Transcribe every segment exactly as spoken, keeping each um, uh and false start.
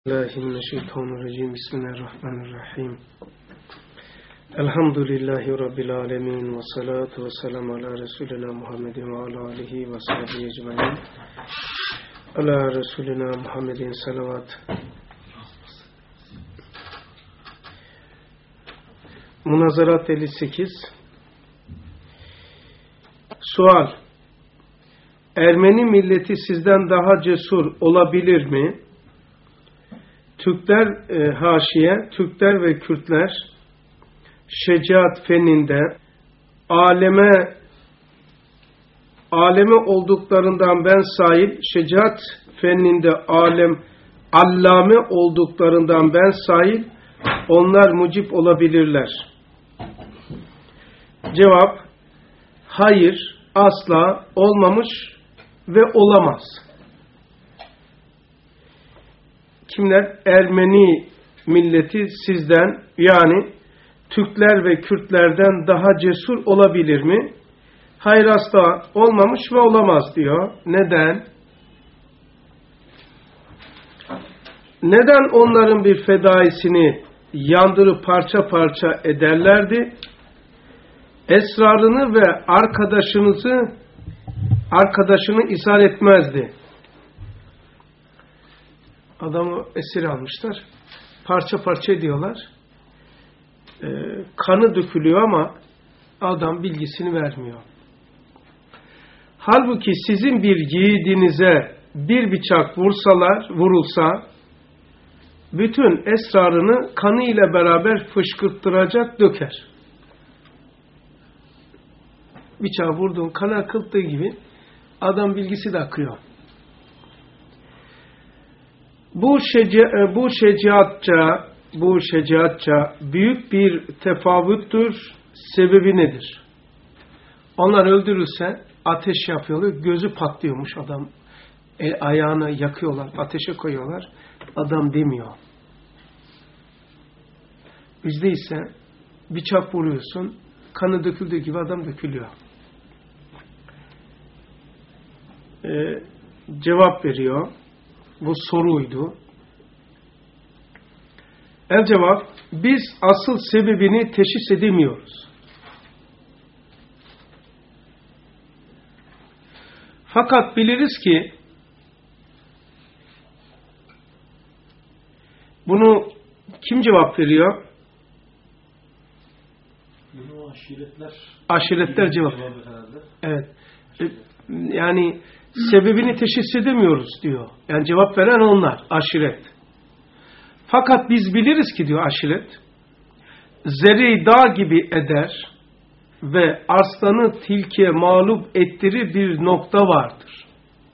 Euzubillahimineşşeytanirracim. Bismillahirrahmanirrahim. Elhamdülillahi Rabbil alemin. Ve salatu ve selamu ala Resulina Muhammedin ve ala alihi ve sahbihi ecmaîn. Ala Resulina Muhammedin salavat. Munazarat elli sekiz. Sual: Ermeni milleti sizden daha cesur olabilir mi? Türkler e, haşiye, Türkler ve Kürtler şecaat feninde aleme aleme olduklarından ben sahil, şecaat feninde alem allame olduklarından ben sahil, onlar mucip olabilirler. Cevap: hayır, asla olmamış ve olamaz. Kimler? Ermeni milleti sizden, yani Türkler ve Kürtlerden daha cesur olabilir mi? Hayır, asla olmamış ve olamaz diyor. Neden? Neden onların bir fedaisini yandırıp parça parça ederlerdi? Esrarını ve arkadaşınızı arkadaşını ishal etmezdi. Adamı esir almışlar. Parça parça ediyorlar. Ee, kanı dökülüyor ama adam bilgisini vermiyor. Halbuki sizin bir yiğidinize bir bıçak vursalar, vurulsa bütün esrarını kanı ile beraber fışkırttıracak, döker. Bıçağı vurduğun, kanı akıttığı gibi adam bilgisi de akıyor. Bu şeca, bu şecaatça, bu şecaatça büyük bir tefavüttür. Sebebi nedir? Onlar öldürülse ateş yapıyorlar, gözü patlıyormuş adam. El, ayağını yakıyorlar, ateşe koyuyorlar. Adam demiyor. Bizde ise bıçak vuruyorsun, kanı döküldüğü gibi adam dökülüyor. Ee, cevap veriyor. Bu soruydu. El cevap: biz asıl sebebini teşhis edemiyoruz. Fakat biliriz ki bunu kim cevap veriyor? Bunu aşiretler aşiretler cevap veriyor. Evet. Yani sebebini teşhis edemiyoruz diyor. Yani cevap veren onlar, aşiret. Fakat biz biliriz ki diyor aşiret, zerreyi dağ gibi eder ve arslanı tilkiye mağlup ettirir bir nokta vardır.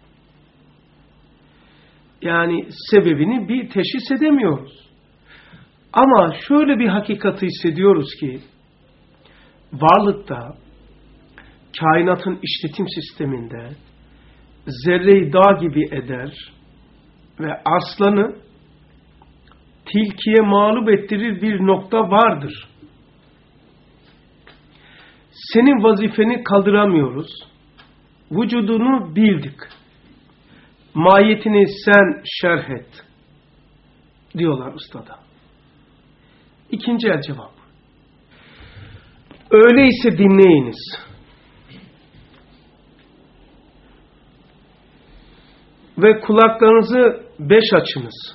Yani sebebini bir teşhis edemiyoruz. Ama şöyle bir hakikati hissediyoruz ki varlıkta, kainatın işletim sisteminde zerreyi dağ gibi eder ve aslanı tilkiye mağlup ettirir bir nokta vardır. Senin vazifeni kaldıramıyoruz. Vücudunu bildik. Mahiyetini sen şerh et diyorlar ustada. İkinci el cevap: öyleyse dinleyiniz. Ve kulaklarınızı beş açınız.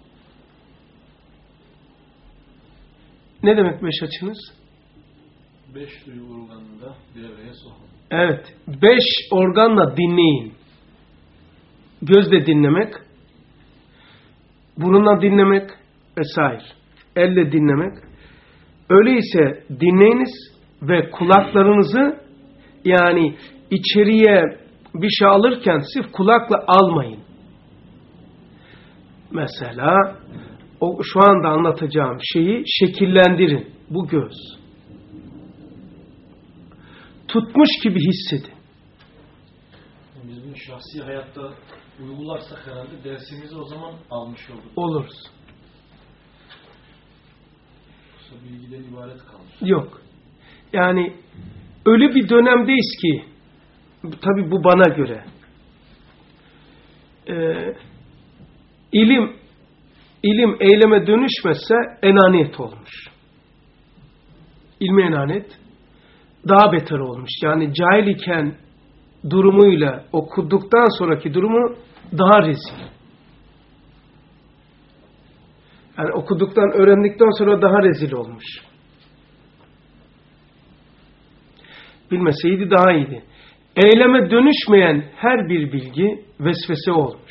Ne demek beş açınız? Beş duyu organında devreye sokun. Evet. Beş organla dinleyin. Gözle dinlemek, burunla dinlemek vesaire. Elle dinlemek. Öyleyse dinleyiniz ve kulaklarınızı, yani içeriye bir şey alırken sırf kulakla almayın. Mesela o şu anda anlatacağım şeyi şekillendirin. Bu göz. Tutmuş gibi hissedin. Biz bunu şahsi hayatta uygularsak herhalde dersimizi o zaman almış olduk. Oluruz. Yoksa bilgiden ibaret kalır. Yok. Yani öyle bir dönemdeyiz ki, tabii bu bana göre, Ee, ilim ilim eyleme dönüşmezse enaniyet olmuş. İlmi enaniyet daha beter olmuş. Yani cahil iken durumuyla okuduktan sonraki durumu daha rezil. Yani okuduktan, öğrendikten sonra daha rezil olmuş. Bilmeseydi daha iyiydi. Eyleme dönüşmeyen her bir bilgi vesvese olmuş.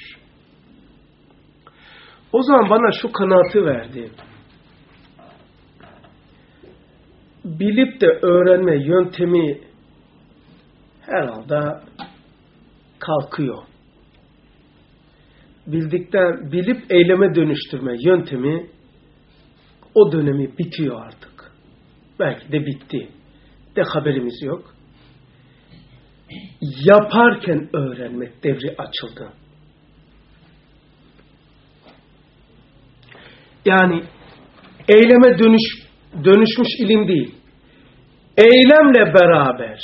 O zaman bana şu kanaatı verdi. Bilip de öğrenme yöntemi herhalde kalkıyor. Bildikten, bilip eyleme dönüştürme yöntemi o dönemi bitiyor artık. Belki de bitti. De haberimiz yok. Yaparken öğrenmek devri açıldı. Yani eyleme dönüş, dönüşmüş ilim değil. Eylemle beraber.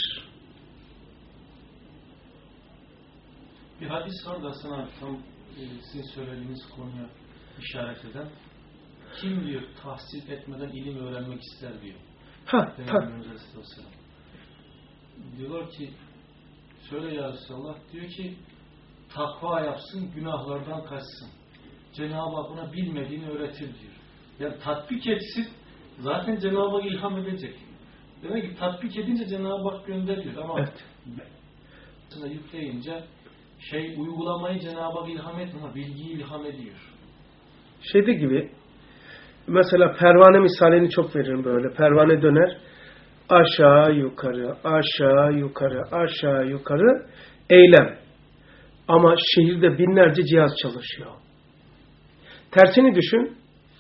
Bir hadis var da sana tam e, sizin söylediğiniz konuya işaret eden. Kim diyor tahsil etmeden ilim öğrenmek ister diyor. Ha, Peygamberimiz Aleyhisselam. Diyorlar ki söyle ya Resulallah, diyor ki takva yapsın, günahlardan kaçsın. Cenab-ı Hak ona bilmediğini öğretir diyor. Yani tatbik etsin, zaten Cenab-ı Hak ilham edecek. Demek ki tatbik edince Cenab-ı Hak gönderiyor. Ama evet. yükleyince şey uygulamayı Cenab-ı Hak ilham etmiyor, bilgiyi ilham ediyor. Şeyde gibi, mesela pervane misalini çok veririm böyle. Pervane döner, aşağı yukarı, aşağı yukarı, aşağı yukarı eylem. Ama şehirde binlerce cihaz çalışıyor. Tersini düşün.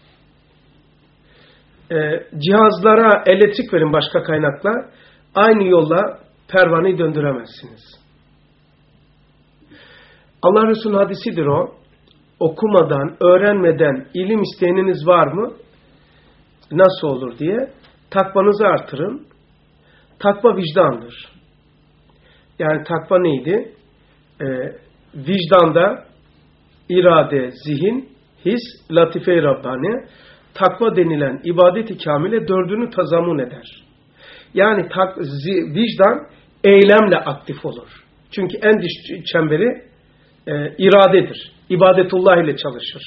Ee, cihazlara elektrik verin başka kaynakla. Aynı yolla pervaneyi döndüremezsiniz. Allah Resulü'nün hadisidir o. Okumadan, öğrenmeden ilim isteyeniniz var mı? Nasıl olur diye. Takvanızı artırın. Takva vicdandır. Yani takva neydi? Ee, vicdanda irade, zihin, his, latife-i Rabbani, takva denilen ibadet-i kamile dördünü tazamun eder. Yani tak, zi, vicdan eylemle aktif olur. Çünkü en dış çemberi e, iradedir. İbadetullah ile çalışır.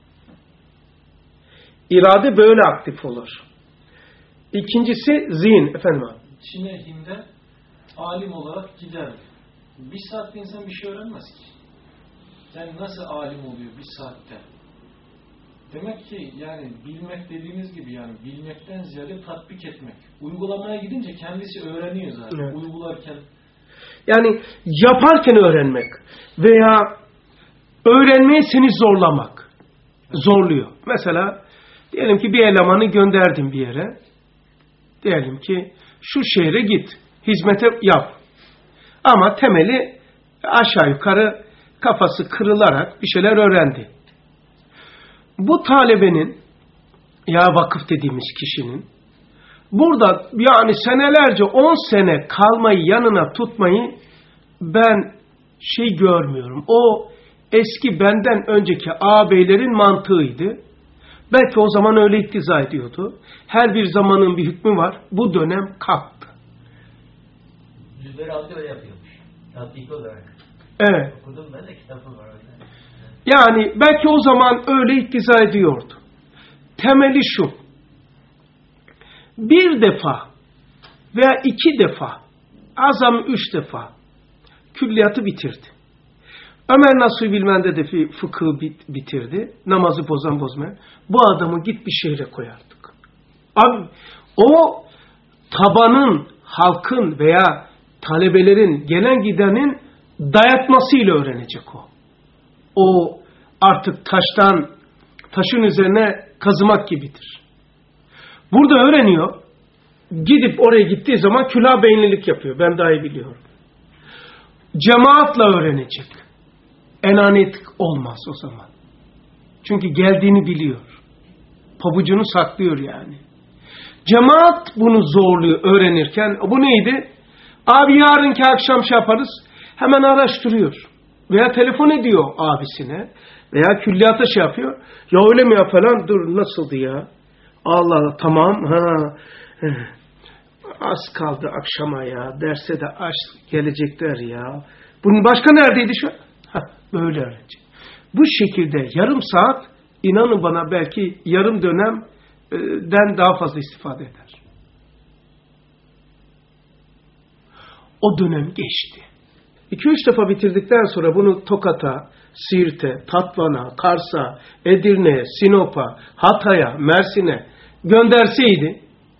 İrade böyle aktif olur. İkincisi zihin. Efendim abi. Çin'e Hind'e alim olarak gider. Bir saatte insan bir şey öğrenmez ki. Yani nasıl alim oluyor bir saatte? Demek ki yani bilmek dediğimiz gibi yani bilmekten ziyade tatbik etmek. Uygulamaya gidince kendisi öğreniyor zaten. Evet. Uygularken. Yani yaparken öğrenmek veya öğrenmeye seni zorlamak. Evet. Zorluyor. Mesela diyelim ki bir elemanı gönderdim bir yere. Diyelim ki şu şehre git. Hizmete yap. Ama temeli aşağı yukarı kafası kırılarak bir şeyler öğrendi. Bu talebenin ya vakıf dediğimiz kişinin burada yani senelerce on sene kalmayı yanına tutmayı ben şey görmüyorum. O eski benden önceki ağabeylerin mantığıydı. Belki o zaman öyle iktiza ediyordu. Her bir zamanın bir hükmü var. Bu dönem kalktı. Cüzleri altı öyle yapıyormuş. Tatbik olarak. Evet. Okudum ben de kitabım var öyle. Yani belki o zaman öyle iktiza ediyordu. Temeli şu. Bir defa veya iki defa, azam üç defa külliyatı bitirdi. Ömer Nasuhi Bilmen'de de fıkıhı bitirdi. Namazı bozan bozmayan. Bu adamı git bir şehre koyardık. Abi o tabanın, halkın veya talebelerin, gelen gidenin dayatmasıyla öğrenecek o. O artık taştan, taşın üzerine kazımak gibidir. Burada öğreniyor. Gidip oraya gittiği zaman külah beyinlilik yapıyor. Ben daha iyi biliyorum. Cemaatla öğrenecek. Enaniyet olmaz o zaman. Çünkü geldiğini biliyor. Pabucunu saklıyor yani. Cemaat bunu zorluyor öğrenirken. Bu neydi? Abi yarınki akşam şey yaparız. Hemen araştırıyor. veya telefon ediyor abisine veya külliyata şey yapıyor. Ya öyle mi ya falan, dur nasıldı ya? Allah Allah, tamam ha. Az kaldı akşama ya. Derse de aç gelecekler ya. Bunun başka neredeydi şu? Ha, böyle öğrenci. Bu şekilde yarım saat, inanın bana, belki yarım dönemden daha fazla istifade eder. O dönem geçti. iki üç defa bitirdikten sonra bunu Tokat'a, Siirt'e, Tatvan'a, Kars'a, Edirne'ye, Sinop'a, Hatay'a, Mersin'e gönderseydi,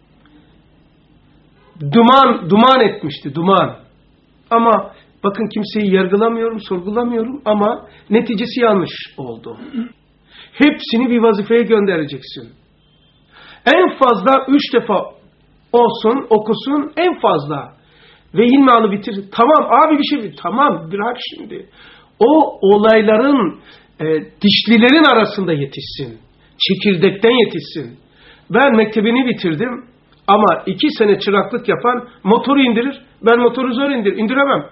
duman, duman etmişti, duman. Ama bakın, kimseyi yargılamıyorum, sorgulamıyorum ama neticesi yanlış oldu. Hepsini bir vazifeye göndereceksin. En fazla üç defa olsun, okusun, en fazla. Ve ilmihanı bitir. Tamam abi, bir şey bitir. Tamam, bırak şimdi. O olayların e, dişlilerin arasında yetişsin. Çekirdekten yetişsin. Ben mektebini bitirdim ama iki sene çıraklık yapan motoru indirir. Ben motoru zor indir, indiremem.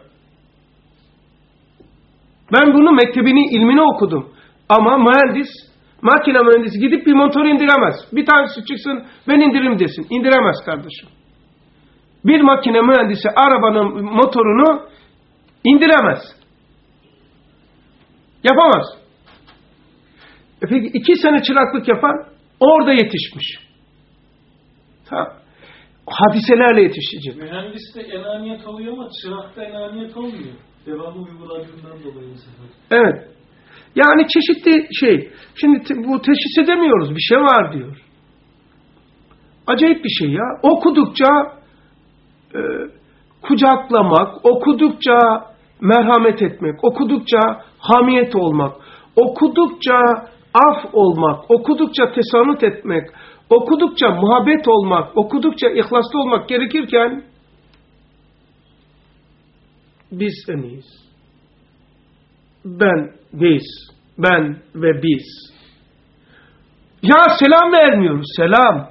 Ben bunu mektebini, ilmini okudum. Ama mühendis, makine mühendisi gidip bir motoru indiremez. Bir tanesi çıksın, ben indiririm desin. İndiremez kardeşim. Bir makine mühendisi arabanın motorunu indiremez. Yapamaz. E peki iki sene çıraklık yapan orada yetişmiş. Tamam. Hadiselerle yetişecek. Mühendiste enaniyet oluyor ama çırakta enaniyet olmuyor. Devamlı uyguladığından dolayı bu sefer. Evet. Yani çeşitli şey. Şimdi bu teşhis edemiyoruz. Bir şey var diyor. Acayip bir şey ya. Okudukça e, kucaklamak, okudukça merhamet etmek, okudukça hamiyet olmak, okudukça af olmak, okudukça tesanut etmek, okudukça muhabbet olmak, okudukça ihlaslı olmak gerekirken biz en iyiyiz. Ben, biz, ben ve biz. Ya selam vermiyoruz, selam.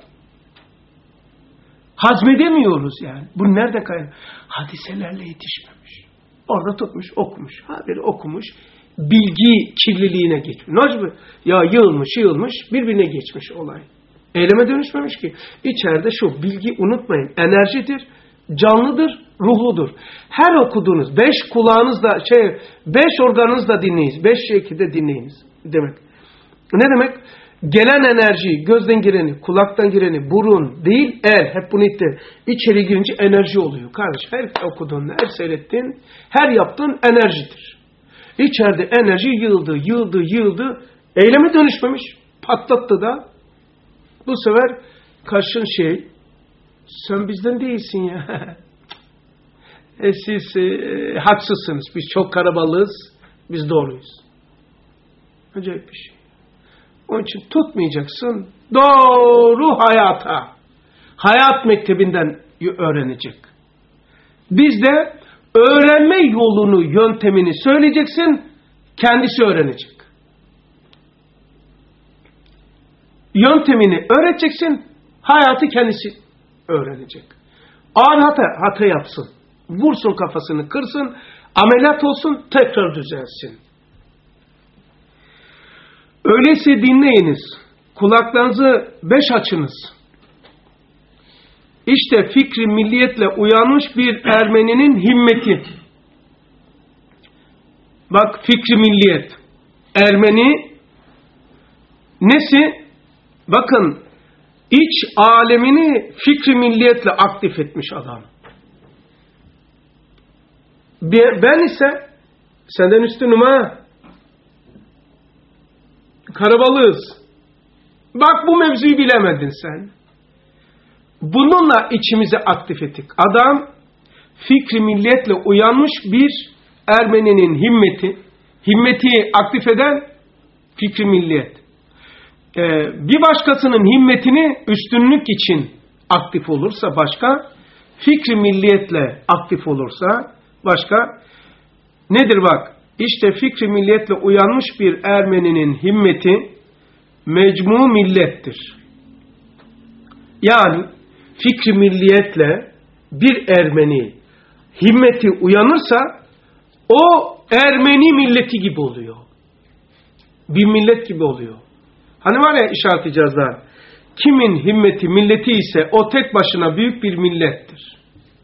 Hazmedemiyoruz yani. Bu nerede kaynak? Hadiselerle yetişmemiş. Orada tutmuş, okumuş, haberi okumuş, bilgi kirliliğine geçmiş. Nasıl? Ya yığılmış, yığılmış, birbirine geçmiş olay. Eyleme dönüşmemiş ki. İçeride şu bilgi, unutmayın, enerjidir, canlıdır, ruhludur. Her okuduğunuz, beş kulağınızla, şey, beş organınızla dinleyiniz, beş şekilde dinleyiniz demek. Ne demek? Gelen enerji, gözden gireni, kulaktan gireni, burun değil, el, hep bunu itti. İçeri girince enerji oluyor. Kardeş, her okuduğun, her seyrettiğin, her yaptığın enerjidir. İçeride enerji yığıldı, yığıldı, yığıldı, eyleme dönüşmemiş, patlattı da, bu sefer karşın şey, sen bizden değilsin ya. e siz e, haksızsınız, biz çok karabalığız, biz doğruyuz. Acayip bir şey. Onun için tutmayacaksın, doğru hayata, hayat mektebinden öğrenecek. Biz de öğrenme yolunu, yöntemini söyleyeceksin, kendisi öğrenecek. Yöntemini öğreteceksin, hayatı kendisi öğrenecek. Ağır hata, hata yapsın, vursun kafasını, kırsın, ameliyat olsun, tekrar düzelsin. Öyleyse dinleyiniz, kulaklarınızı beş açınız. İşte fikri milliyetle uyanmış bir Ermeninin himmeti. Bak, fikri milliyet. Ermeni nesi? Bakın, iç alemini fikri milliyetle aktif etmiş adam. Ben ise senden üstünüm ha. Karabalığız. Bak, bu mevzuyu bilemedin sen. Bununla içimizi aktif ettik. Adam fikri milliyetle uyanmış bir Ermeninin himmeti. Himmeti aktif eden fikri milliyet. Ee, bir başkasının himmetini üstünlük için aktif olursa başka, fikri milliyetle aktif olursa başka. Nedir bak? İşte fikri milliyetle uyanmış bir Ermeninin himmeti mecmu millettir. Yani fikri milliyetle bir Ermeni himmeti uyanırsa o Ermeni milleti gibi oluyor. Bir millet gibi oluyor. Hani var ya işaret icazlar. Kimin himmeti, milleti ise o tek başına büyük bir millettir.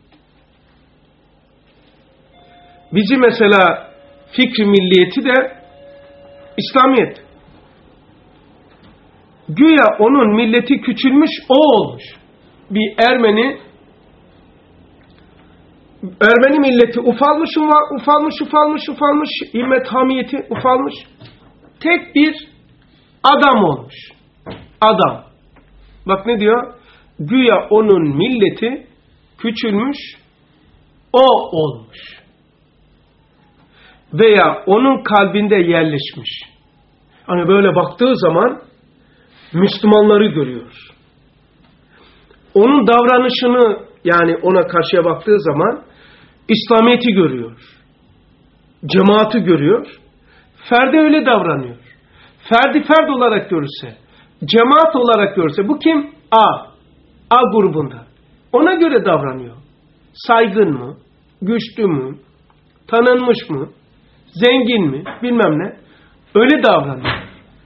Bizi mesela fikri milliyeti de İslamiyet. Güya onun milleti küçülmüş, o olmuş. Bir Ermeni Ermeni milleti ufalmış, ufalmış, ufalmış, ufalmış, himmet hamiyeti ufalmış. Tek bir adam olmuş. Adam. Bak ne diyor? Güya onun milleti küçülmüş, o olmuş. Veya onun kalbinde yerleşmiş. Hani böyle baktığı zaman Müslümanları görüyor. Onun davranışını, yani ona karşıya baktığı zaman İslamiyet'i görüyor. Cemaati görüyor. Ferdi öyle davranıyor. Ferdi ferd olarak görürse, cemaat olarak görürse, bu kim? A. A grubunda. Ona göre davranıyor. Saygın mı? Güçlü mü? Tanınmış mı? Zengin mi? Bilmem ne. Öyle davranıyor.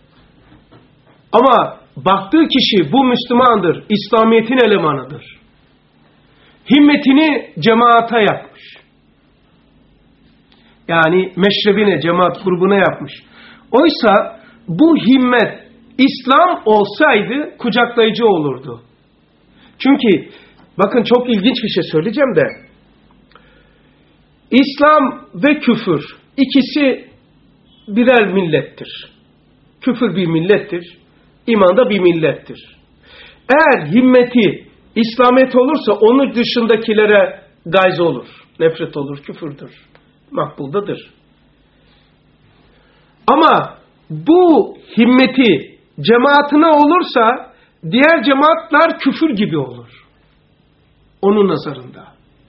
Ama baktığı kişi bu Müslümandır, İslamiyet'in elemanıdır. Himmetini cemaata yapmış. Yani meşrebine, cemaat grubuna yapmış. Oysa bu himmet İslam olsaydı kucaklayıcı olurdu. Çünkü bakın çok ilginç bir şey söyleyeceğim de, İslam ve küfür ikisi birer millettir. Küfür bir millettir, iman da bir millettir. Eğer himmeti İslamiyet olursa onun dışındakilere gayz olur, nefret olur, küfürdür, makbuldadır. Ama bu himmeti cemaatine olursa diğer cemaatler küfür gibi olur. Onun nazarında.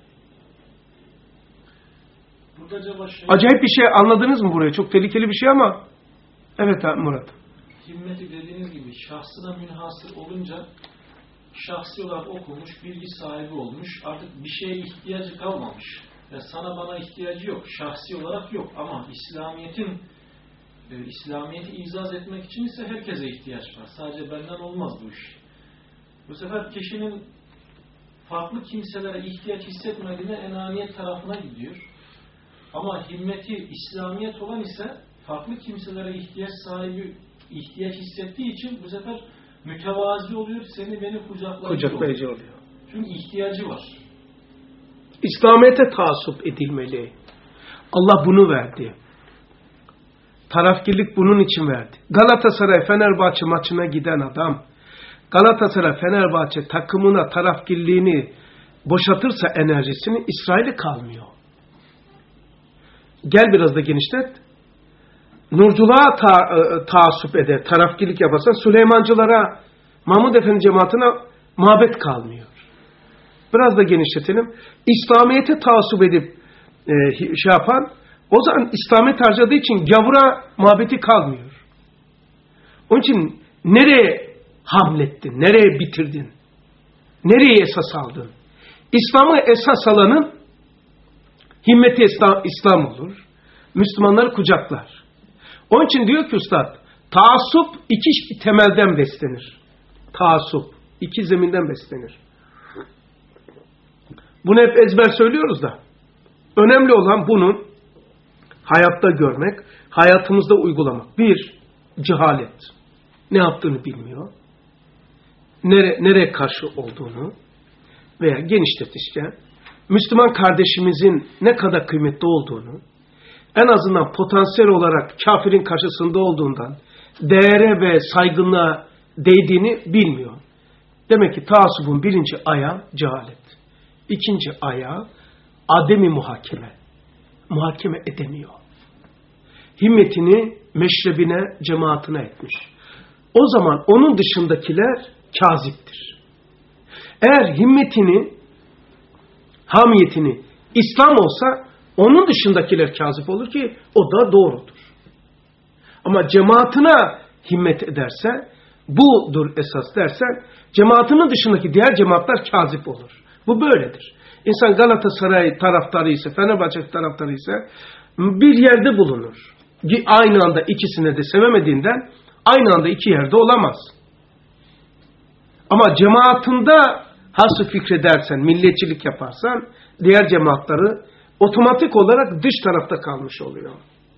Şey, acayip bir şey, anladınız mı burayı? Çok tehlikeli bir şey ama. Evet Murat. Himmeti dediğiniz gibi şahsına münhasır olunca şahsi olarak okumuş, bilgi sahibi olmuş, artık bir şeye ihtiyacı kalmamış. Yani sana bana ihtiyacı yok, şahsi olarak yok ama İslamiyet'in e, İslamiyet'i izaz etmek için ise herkese ihtiyaç var. Sadece benden olmaz bu iş. Bu sefer kişinin farklı kimselere ihtiyaç hissetmediğine enaniyet tarafına gidiyor. Ama himmeti İslamiyet olan ise farklı kimselere ihtiyaç sahibi ihtiyaç hissettiği için bu sefer mütevazi oluyor, seni beni kucaklayıcı, kucaklayıcı oluyor. oluyor. Çünkü ihtiyacı var. İslamiyet'e taassup edilmeli. Allah bunu verdi. Tarafkirlik bunun için verdi. Galatasaray Fenerbahçe maçına giden adam, Galatasaray Fenerbahçe takımına tarafkirliğini boşaltırsa enerjisini, İsrail'e kalmıyor. Gel biraz da genişlet. Nurculuğa ta, e, taassup eder, tarafkirlik yaparsan Süleymancılara, Mahmud Efendi cemaatine mabet kalmıyor. Biraz da genişletelim. İslamiyet'e taassup edip e, şey yapan, o zaman İslamiyet harcadığı için gavura mabeti kalmıyor. Onun için nereye hamlettin, nereye bitirdin, nereye esas aldın? İslam'ı esas alanın himmeti İslam, İslam olur. Müslümanları kucaklar. Onun için diyor ki Üstad, taassup iki temelden beslenir. Taassup iki zeminden beslenir. Bunu hep ezber söylüyoruz da. Önemli olan bunun hayatta görmek, hayatımızda uygulamak. Bir, cehalet. Ne yaptığını bilmiyor. Nere, nereye karşı olduğunu veya genişletişken Müslüman kardeşimizin ne kadar kıymetli olduğunu, en azından potansiyel olarak kafirin karşısında olduğundan değere ve saygınlığa değdiğini bilmiyor. Demek ki taassubun birinci ayağı cehalet. İkinci ayağı ademi muhakeme. Muhakeme edemiyor. Himmetini meşrebine, cemaatine etmiş. O zaman onun dışındakiler kaziptir. Eğer himmetini, hamiyetini İslam olsa onun dışındakiler kazip olur ki o da doğrudur. Ama cemaatine himmet ederse, budur esas dersen, cemaatinin dışındaki diğer cemaatler kazip olur. Bu böyledir. İnsan Galatasaray taraftarı ise, Fenerbahçe taraftarı ise bir yerde bulunur. Aynı anda ikisine de sevemediğinden aynı anda iki yerde olamaz. Ama cemaatinde hası fikredersen, milliyetçilik yaparsan diğer cemaatleri otomatik olarak dış tarafta kalmış oluyor.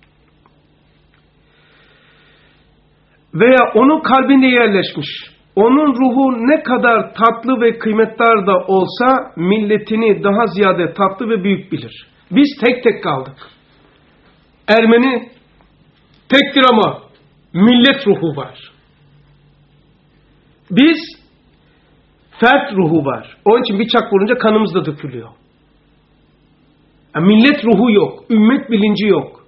Veya onun kalbinde yerleşmiş. Onun ruhu ne kadar tatlı ve kıymetli da olsa milletini daha ziyade tatlı ve büyük bilir. Biz tek tek kaldık. Ermeni tektir ama millet ruhu var. Biz fert ruhu var. Onun için bıçak vurunca kanımız da dökülüyor. Yani millet ruhu yok. Ümmet bilinci yok.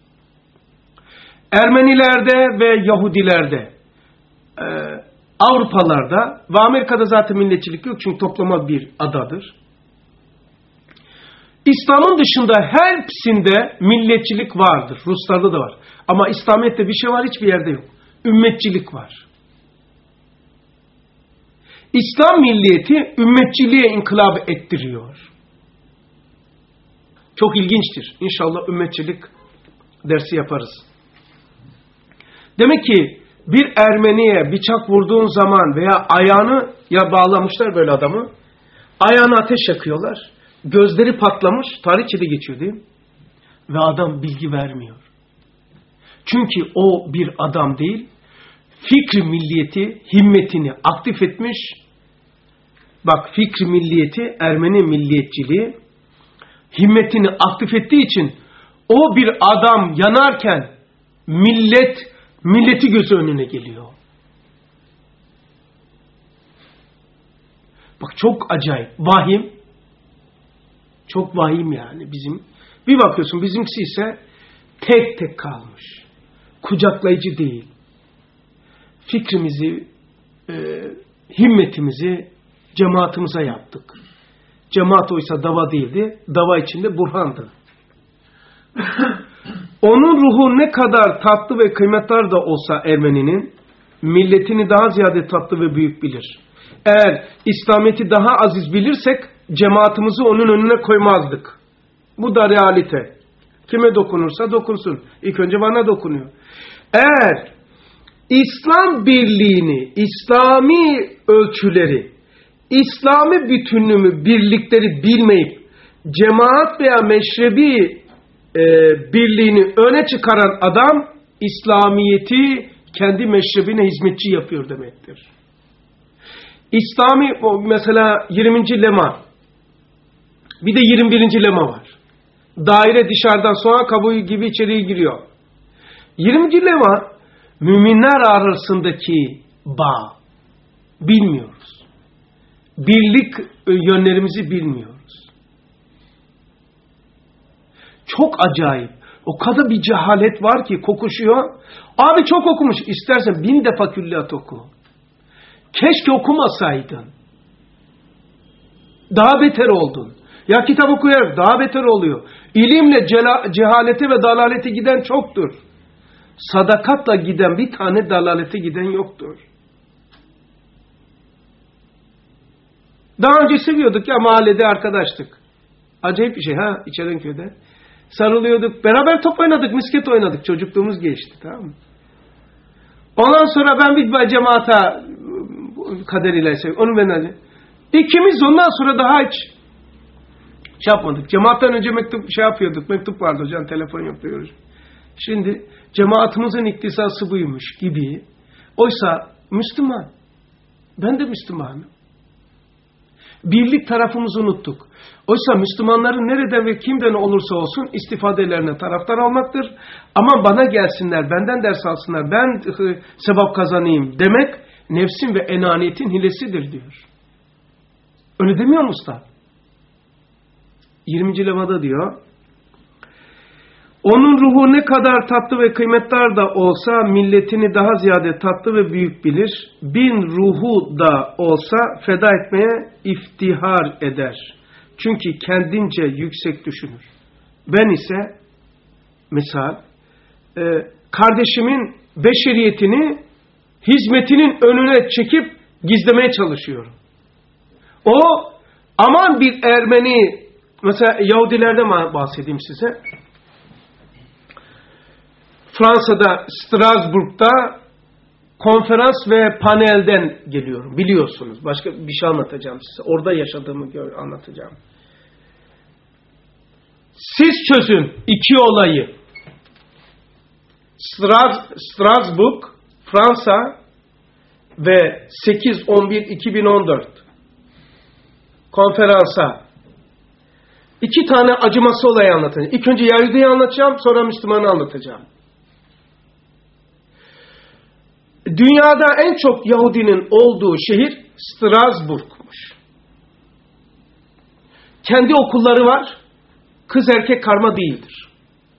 Ermenilerde ve Yahudilerde, e, Avrupalarda ve Amerika'da zaten milletçilik yok çünkü toplama bir adadır. İslam'ın dışında hepsinde milletçilik vardır. Ruslarda da var. Ama İslamiyet'te bir şey var, hiçbir yerde yok. Ümmetçilik var. İslam milliyeti ümmetçiliğe inkılap ettiriyor. Çok ilginçtir. İnşallah ümmetçilik dersi yaparız. Demek ki bir Ermeniye bıçak vurduğun zaman veya ayağını ya bağlamışlar böyle adamı, ayağına ateş yakıyorlar, gözleri patlamış, tarihçede geçiyor değil mi? Ve adam bilgi vermiyor. Çünkü o bir adam değil, fikri milliyeti, himmetini aktif etmiş. Bak, fikri milliyeti, Ermeni milliyetçiliği, himmetini aktif ettiği için o bir adam yanarken millet, milleti gözü önüne geliyor. Bak çok acayip, vahim. Çok vahim yani bizim. Bir bakıyorsun bizimkisi ise tek tek kalmış. Kucaklayıcı değil. Fikrimizi, e, himmetimizi cemaatimize yaptık. Cemaat oysa dava değildi. Dava içinde burhandı. Onun ruhu ne kadar tatlı ve kıymetli da olsa Ermeninin, milletini daha ziyade tatlı ve büyük bilir. Eğer İslamiyet'i daha aziz bilirsek, cemaatimizi onun önüne koymazdık. Bu da realite. Kime dokunursa dokunsun. İlk önce bana dokunuyor. Eğer İslam birliğini, İslami ölçüleri, İslami bütünlüğü, birlikleri bilmeyip, cemaat veya meşrebi e, birliğini öne çıkaran adam, İslamiyet'i kendi meşrebine hizmetçi yapıyor demektir. İslami, mesela yirminci lema, bir de yirmi birinci lema var. Daire dışarıdan soğan kabuğu gibi içeriye giriyor. yirminci lema, müminler arasındaki bağ. Bilmiyoruz. Birlik yönlerimizi bilmiyoruz. Çok acayip. O kadar bir cehalet var ki kokuşuyor. Abi çok okumuş. İstersen bin defa külliyat oku. Keşke okumasaydın. Daha beter oldun. Ya kitap okuyarak daha beter oluyor. İlimle cehalete ve dalalete giden çoktur. Sadakatla giden bir tane dalalete giden yoktur. Daha önce seviyorduk ya, mahallede arkadaştık. Acayip bir şey ha, İçerinköy'de. Sarılıyorduk. Beraber top oynadık, misket oynadık. Çocukluğumuz geçti, tamam mı? Ondan sonra ben bir cemaata kaderiyle seviyorum. Onu ben öyle. İkimiz ondan sonra daha hiç şey yapmadık. Cemaatten önce mektup şey yapıyorduk. Mektup vardı hocam, telefon yoktu. Şimdi cemaatimizin iktisası buymuş gibi. Oysa Müslüman. Ben de Müslümanım. Birlik tarafımızı unuttuk. Oysa Müslümanların nereden ve kimden olursa olsun istifadelerine taraftar olmaktır. Ama bana gelsinler, benden ders alsınlar, ben sevap kazanayım demek nefsin ve enaniyetin hilesidir diyor. Öyle demiyor mu usta? yirminci levada diyor. Onun ruhu ne kadar tatlı ve kıymetli da olsa milletini daha ziyade tatlı ve büyük bilir. Bin ruhu da olsa feda etmeye iftihar eder. Çünkü kendince yüksek düşünür. Ben ise misal e, kardeşimin beşeriyetini hizmetinin önüne çekip gizlemeye çalışıyorum. O aman bir Ermeni, mesela Yahudilerden bahsedeyim size. Fransa'da, Strasbourg'da konferans ve panelden geliyorum. Biliyorsunuz. Başka bir şey anlatacağım size. Orada yaşadığımı anlatacağım. Siz çözün iki olayı. Stras, Strasbourg, Fransa ve sekiz on bir iki bin on dört konferansa iki tane acıması olayı anlatacağım. İlk önce Yahudi'yi anlatacağım, sonra Müslüman'ı anlatacağım. Dünyada en çok Yahudinin olduğu şehir Strasbourg'muş. Kendi okulları var. Kız erkek karma değildir.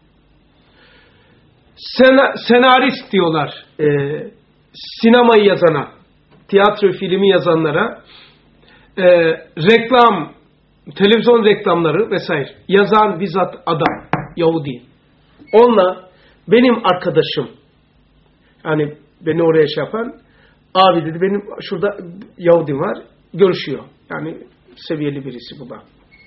Sena, senarist diyorlar. E, sinemayı yazana, tiyatro filmi yazanlara, e, reklam, televizyon reklamları vesaire yazan bizzat adam, Yahudi. Onunla benim arkadaşım, yani beni oraya şey yapan, abi dedi benim şurada Yahudi var, görüşüyor. Yani seviyeli birisi bu da.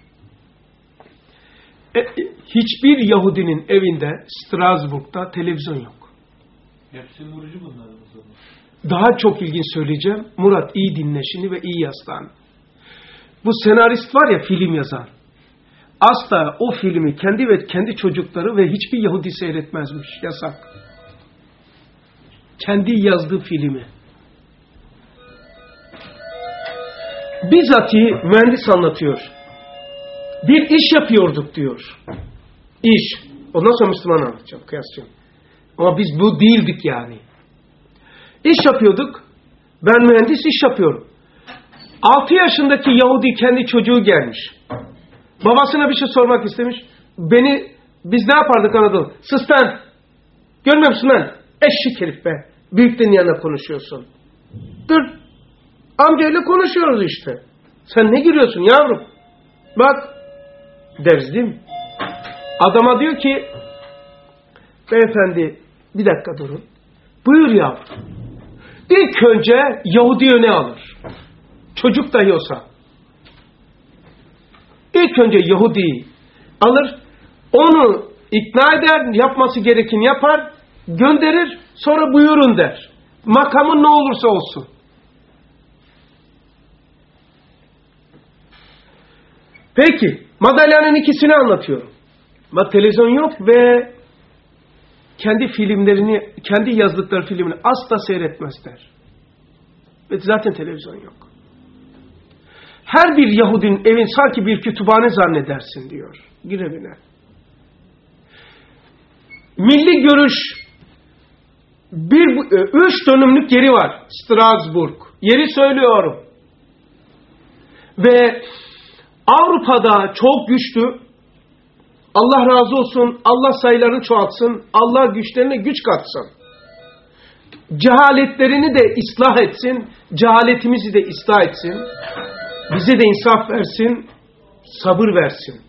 E, hiçbir Yahudinin evinde Strasbourg'da televizyon yok. Hepsi vurucu bunlar o zaman. Daha çok ilginç söyleyeceğim. Murat iyi dinle şimdi ve iyi yaslan. Bu senarist var ya, film yazan. Asla o filmi kendi ve kendi çocukları ve hiçbir Yahudi seyretmezmiş. Yasak. Kendi yazdığı filmi. Bizzati mühendis anlatıyor. Bir iş yapıyorduk diyor. İş. Ondan sonra Müslüman anlatacağım. Kıyaslayacağım. Ama biz bu değildik yani. İş yapıyorduk. Ben mühendis iş yapıyorum. altı yaşındaki Yahudi kendi çocuğu gelmiş. Babasına bir şey sormak istemiş. Beni, biz ne yapardık Anadolu? Sus lan. Görmüyor musun lan? Eşşik herif be. Büyüklerin yanına konuşuyorsun. Dur. Amcayla konuşuyoruz işte. Sen ne giriyorsun yavrum? Bak. Deriz değil mi? Adama diyor ki, beyefendi bir dakika durun. Buyur yavrum. İlk önce Yahudi öne alır. Çocuk dahi olsa. İlk önce Yahudi alır. Onu ikna eder. Yapması gerekeni yapar. Gönderir. Sonra buyurun der. Makamın ne olursa olsun. Peki. Madalyanın ikisini anlatıyorum. Bak televizyon yok ve kendi filmlerini, kendi yazdıkları filmini asla seyretmezler. Ve zaten televizyon yok. Her bir Yahudinin evin sanki bir kütüphane zannedersin diyor. Gir evine. Milli görüş bir, üç dönümlük yeri var. Strasbourg. Yeri söylüyorum. Ve Avrupa'da çok güçlü. Allah razı olsun. Allah sayılarını çoğaltsın. Allah güçlerine güç katsın. Cehaletlerini de ıslah etsin. Cehaletimizi de ıslah etsin. Bize de insaf versin. Sabır versin.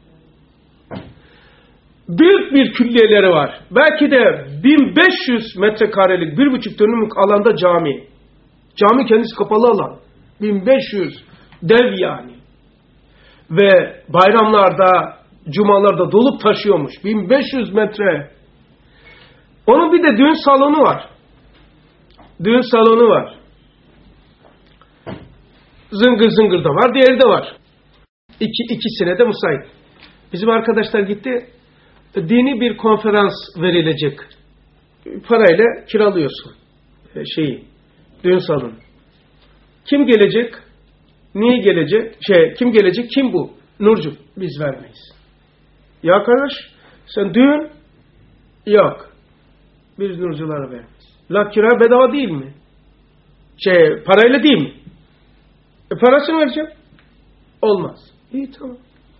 Büyük bir külliyeleri var. Belki de bin beş yüz metrekarelik bir buçuk dönümlük alanda cami. Cami kendisi kapalı alan. bin beş yüz dev yani. Ve bayramlarda, cumalarda dolup taşıyormuş. bin beş yüz metre. Onun bir de düğün salonu var. Düğün salonu var. Zıngır zıngır da var, diğeri de var. İki, ikisine de müsait. Bizim arkadaşlar gitti, dini bir konferans verilecek. Parayla kiralıyorsun şeyi, düğün salonu. Kim gelecek? Niye gelecek? Şey, kim gelecek? Kim bu? Nurcu. Biz vermeyiz. Ya kardeş, sen düğün? Yok. Biz nurculara vermeyiz. La kira bedava değil mi? Şey, parayla değil mi? E parasını vereceğim. Olmaz. İyi tamam.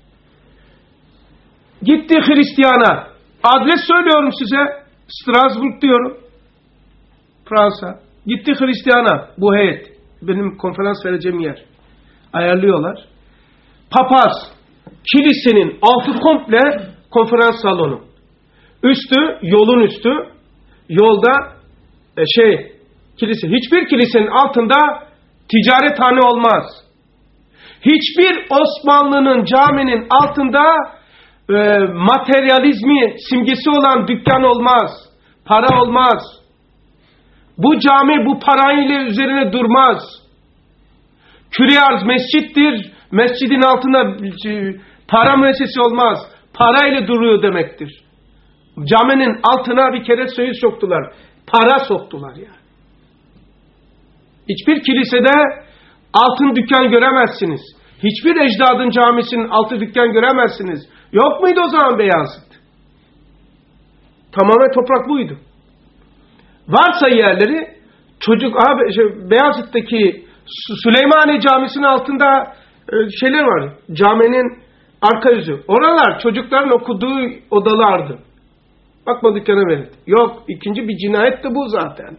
Gitti Hristiyana. Adres söylüyorum size. Strasbourg diyorum. Fransa. Gitti Hristiyana. Bu heyet. Benim konferans vereceğim yer. Ayarlıyorlar. Papaz. Kilisenin altı komple konferans salonu. Üstü, yolun üstü. Yolda e, şey, kilise. Hiçbir kilisenin altında ticarethane olmaz. Hiçbir Osmanlı'nın caminin altında e, materyalizmi simgesi olan dükkan olmaz. Para olmaz. Bu cami bu parayla üzerine durmaz. Küre arz mescittir. Mescidin altında para müessesi olmaz. Parayla duruyor demektir. Caminin altına bir kere söğüt soktular. Para soktular yani. Hiçbir kilisede altın dükkan göremezsiniz. Hiçbir ecdadın camisinin altın dükkan göremezsiniz. Yok muydu o zaman Beyazıt? Tamamen toprak buydu. Varsa yerleri çocuk abi şey, Beyazıt'taki Süleymaniye Camisi'nin altında e, şeyler var. Caminin arka yüzü. Oralar çocukların okuduğu odalardı. Bakma dükkana verildi. Yok, ikinci bir cinayet de bu zaten.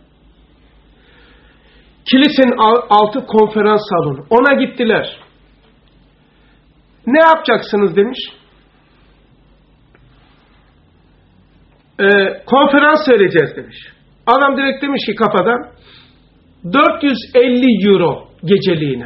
Kilisenin altı konferans salonu. Ona gittiler. Ne yapacaksınız demiş. Ee, konferans vereceğiz demiş. Adam direkt demiş ki kafadan dört yüz elli euro geceliğine.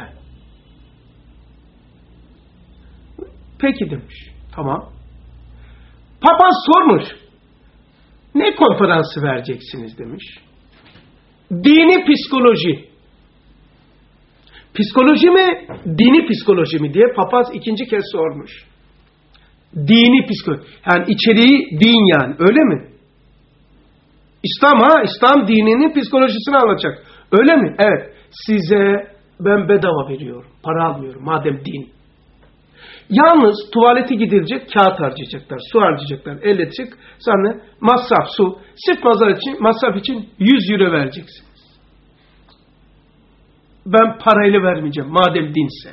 Peki demiş. Tamam. Papaz sormuş. Ne konferansı vereceksiniz demiş. Dini psikoloji. Psikoloji mi? Dini psikoloji mi diye papaz ikinci kez sormuş. Dini psikoloji. Yani içeriği din yani. Öyle mi? İslam ha. İslam dininin psikolojisini anlatacak. Öyle mi? Evet. Size ben bedava veriyorum. Para almıyorum. Madem din. Yalnız tuvalete gidilecek, kağıt harcayacaklar, su harcayacaklar, elle çık, sonra masraf su, sırf masraf için, masraf için yüz euro vereceksiniz. Ben parayla vermeyeceğim, madem dinse.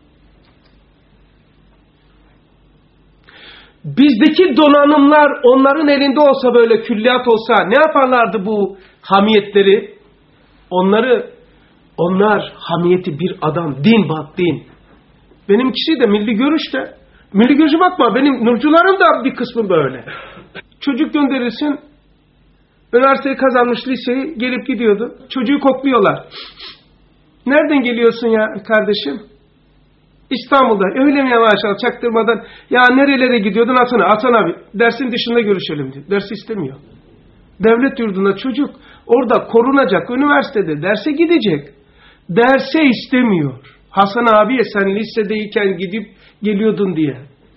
Bizdeki donanımlar onların elinde olsa böyle külliyat olsa ne yaparlardı bu hamiyetleri? Onları, onlar hamiyeti bir adam, din bak din. Benimkisi de milli görüşte. Milli görüşe bakma. Benim nurcuların da bir kısmı böyle. Çocuk gönderirsin. Üniversiteyi kazanmış liseyi gelip gidiyordu. Çocuğu kokluyorlar. Nereden geliyorsun ya kardeşim? İstanbul'da. Öyle mi ya maşallah çaktırmadan. Ya nerelere gidiyordun Hasan abi? Hasan abi dersin dışında görüşelim diyor. Ders istemiyor. Devlet yurdunda çocuk orada korunacak. Üniversitede derse gidecek. Derse istemiyor. Hasan abiye sen lisedeyken gidip geliyordun diye.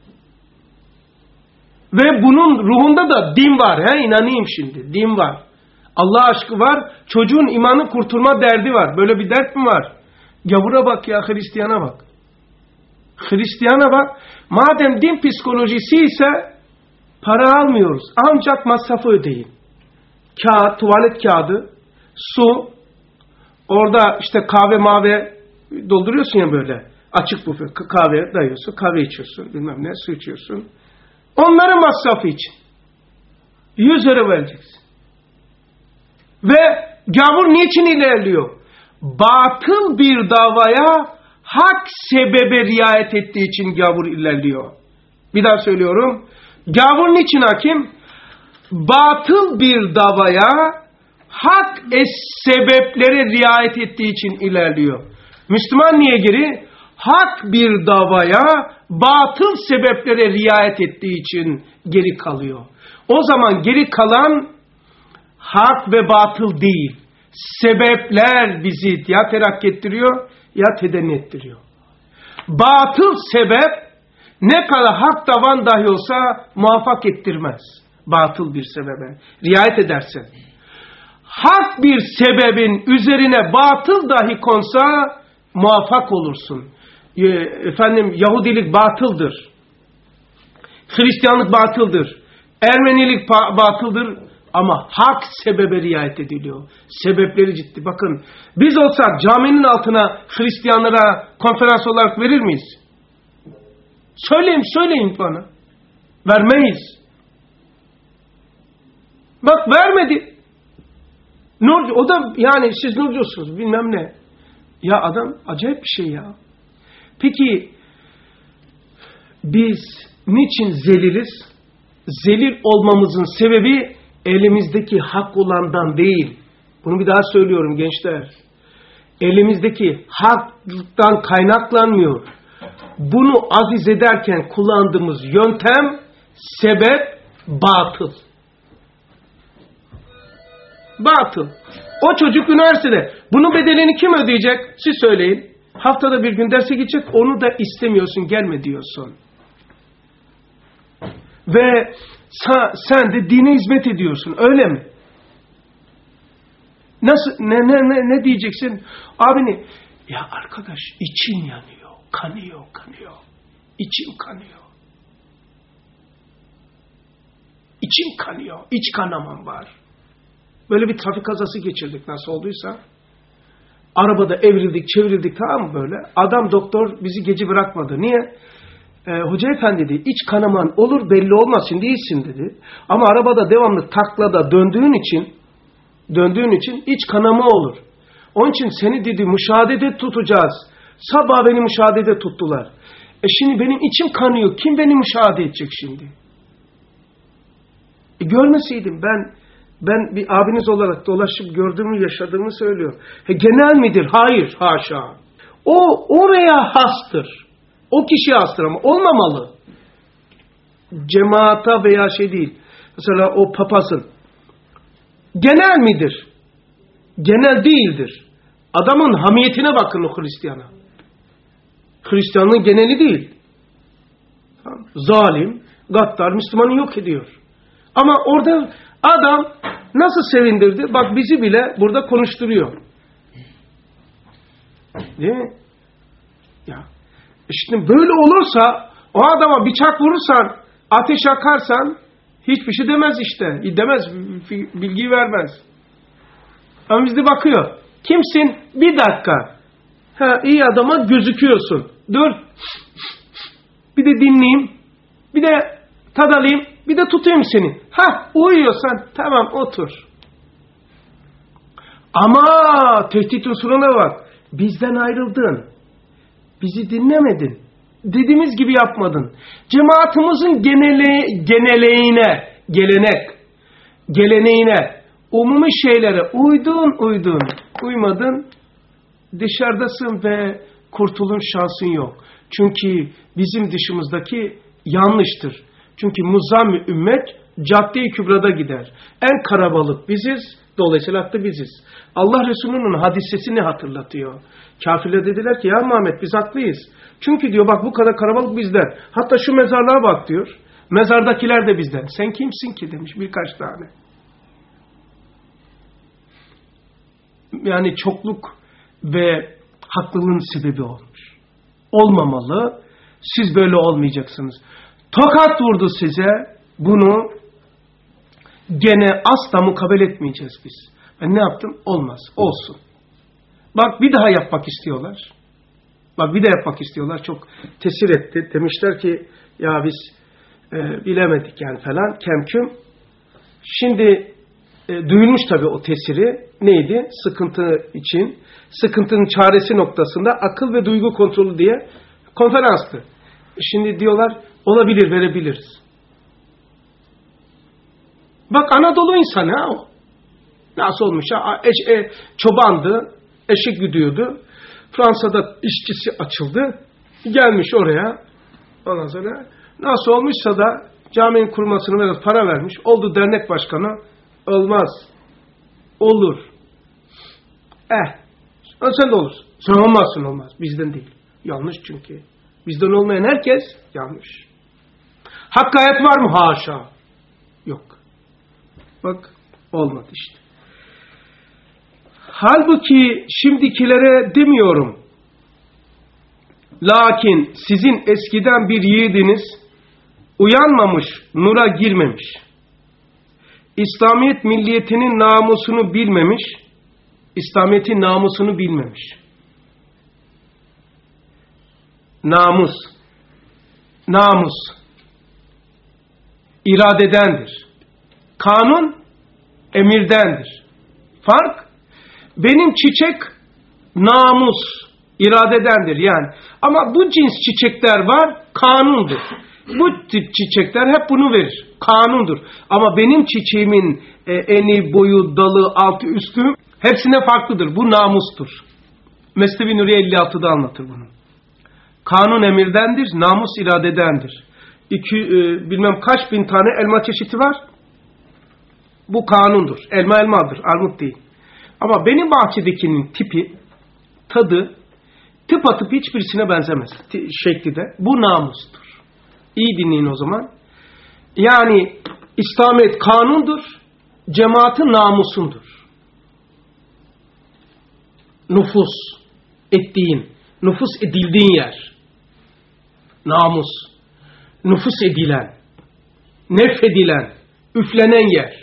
Ve bunun ruhunda da din var. He, inanayım şimdi. Din var. Allah aşkı var. Çocuğun imanı kurtulma derdi var. Böyle bir dert mi var? Gavura bak ya, Hristiyana bak. Hristiyana bak. Madem din psikolojisi ise para almıyoruz. Ancak masrafı ödeyin. Kağıt, tuvalet kağıdı, su, orada işte kahve mavi dolduruyorsun ya böyle. Açık büfe kahve dayıyorsun, kahve içiyorsun, bilmem ne, su içiyorsun. Onların masrafı için yüz euro vereceksin. Ve gavur niçin ilerliyor? Batıl bir davaya hak sebebe riayet ettiği için gavur ilerliyor. Bir daha söylüyorum. Gavur niçin hakim? Batıl bir davaya hak es sebeplere riayet ettiği için ilerliyor. Müslüman niye geri? Hak bir davaya batıl sebeplere riayet ettiği için geri kalıyor. O zaman geri kalan hak ve batıl değil. Sebepler bizi ya terakki ettiriyor ya tedenni ettiriyor. Batıl sebep ne kadar hak davan dahi olsa muvaffak ettirmez. Batıl bir sebebe riayet edersen. Hak bir sebebin üzerine batıl dahi konsa muvaffak olursun. E, efendim Yahudilik batıldır. Hristiyanlık batıldır. Ermenilik batıldır. Ama hak sebebe riayet ediliyor. Sebepleri ciddi. Bakın biz olsak caminin altına Hristiyanlara konferans olarak verir miyiz? Söyleyin, söyleyin bana. Vermeyiz. Bak vermedi. Nurcu, o da yani siz nurcusunuz bilmem ne. Ya adam acayip bir şey ya. Peki biz niçin zeliliz? Zelil olmamızın sebebi elimizdeki hak olandan değil. Bunu bir daha söylüyorum gençler. Elimizdeki haktan kaynaklanmıyor. Bunu aziz ederken kullandığımız yöntem, sebep, batıl. Batıl. O çocuk üniversitede. Bunun bedelini kim ödeyecek? Siz söyleyin. Haftada bir gün derse gidecek. Onu da istemiyorsun. Gelme diyorsun. Ve sen, sen de dine hizmet ediyorsun. Öyle mi? Nasıl? Ne, ne, ne, ne diyeceksin? Abini, ya arkadaş içim yanıyor. Kanıyor, kanıyor. İçim kanıyor. İçim kanıyor. İç kanamam var. Böyle bir trafik kazası geçirdik nasıl olduysa. Arabada evrildik, çevrildik, tamam mı böyle? Adam doktor bizi gece bırakmadı. Niye? Ee, Hoca efendi dedi, iç kanaman olur belli olmasın değilsin dedi. Ama arabada devamlı taklada döndüğün için döndüğün için iç kanama olur. Onun için seni dedi müşahedede tutacağız. Sabah beni müşahedede tuttular. E şimdi benim içim kanıyor. Kim beni müşahede edecek şimdi? E görmeseydim ben ben bir abiniz olarak dolaşıp gördüğümü yaşadığımı söylüyor. He, genel midir? Hayır, haşa. O oraya hastır. O kişiye hastır ama olmamalı. Cemaata veya şey değil. Mesela o papazın. Genel midir? Genel değildir. Adamın hamiyetine bakın o Hristiyana. Hristiyanlığın geneli değil. Zalim, gaddar, Müslümanı yok ediyor. Ama orada adam nasıl sevindirdi? Bak bizi bile burada konuşturuyor. Değil mi? Ya, işte böyle olursa o adama bıçak vurursan, ateş yakarsan hiçbir şey demez işte. Demez, bilgi vermez. Ama bizde bakıyor. Kimsin? Bir dakika. Ha, iyi adama gözüküyorsun. Dur. Bir de dinleyeyim. Bir de tadalayım. Bir de tutayım seni. Ha, uyuyorsan tamam otur. Ama tehdit unsuruna bak. Bizden ayrıldın. Bizi dinlemedin. Dediğimiz gibi yapmadın. Cemaatimizin genele, geneleğine, gelenek, geleneğine, umumi şeylere uydun uydun. Uymadın, dışarıdasın ve kurtulun şansın yok. Çünkü bizim dışımızdaki yanlıştır. Çünkü muzzam-ı ümmet cadde-i kübrada gider. En karabalık biziz, dolayısıyla haklı biziz. Allah Resulü'nün hadisesini hatırlatıyor. Kafirler dediler ki ya Muhammed biz haklıyız. Çünkü diyor bak bu kadar karabalık bizden. Hatta şu mezarlığa bak diyor. Mezardakiler de bizden. Sen kimsin ki demiş birkaç tane. Yani çokluk ve haklılığın sebebi olmuş. Olmamalı. Siz böyle olmayacaksınız. Tokat vurdu size. Bunu gene asla mukabele etmeyeceğiz biz. Ben ne yaptım? Olmaz. Olsun. Bak bir daha yapmak istiyorlar. Bak bir de yapmak istiyorlar. Çok tesir etti. Demişler ki ya biz e, bilemedik yani falan. Kemküm. Şimdi e, duyulmuş tabii o tesiri. Neydi? Sıkıntı için. Sıkıntının çaresi noktasında akıl ve duygu kontrolü diye konferanstı. Şimdi diyorlar olabilir, verebiliriz. Bak Anadolu insanı ha o. Nasıl olmuş ha? Eş, e, çobandı. Eşek güdüyordu. Fransa'da işçisi açıldı. Gelmiş oraya. Ondan sonra nasıl olmuşsa da caminin kurmasını biraz para vermiş. Oldu dernek başkanı. Olmaz. Olur. Eh. Sen de olursun. Sen olmazsın olmaz. Bizden değil. Yanlış çünkü. Bizden olmayan herkes yanlış. Hakkayet var mı? Haşa. Yok. Bak olmadı işte. Halbuki şimdikilere demiyorum. Lakin sizin eskiden bir yiğidiniz uyanmamış, nura girmemiş. İslamiyet milliyetinin namusunu bilmemiş, İslamiyet'in namusunu bilmemiş. Namus, namus, iradedendir. Kanun, emirdendir. Fark, benim çiçek, namus, iradedendir yani. Ama bu cins çiçekler var, kanundur. Bu çiçekler hep bunu verir, kanundur. Ama benim çiçeğimin e, eni, boyu, dalı, altı, üstü hepsine farklıdır. Bu namustur. Mesnevi Nuriye elli altıda anlatır bunu. Kanun emirdendir, namus iradedendir. İki, e, bilmem kaç bin tane elma çeşidi var. Bu kanundur. Elma elmadır, armut değil. Ama benim bahçedekinin tipi, tadı, tıpatıp hiçbirisine benzemez. Şekli de. Bu namustur. İyi dinleyin o zaman. Yani İslamiyet kanundur, cemaatin namusundur. Nüfus ettiğin, nüfus edildiğin yer. Namus. Nüfus edilen, nefedilen, üflenen yer.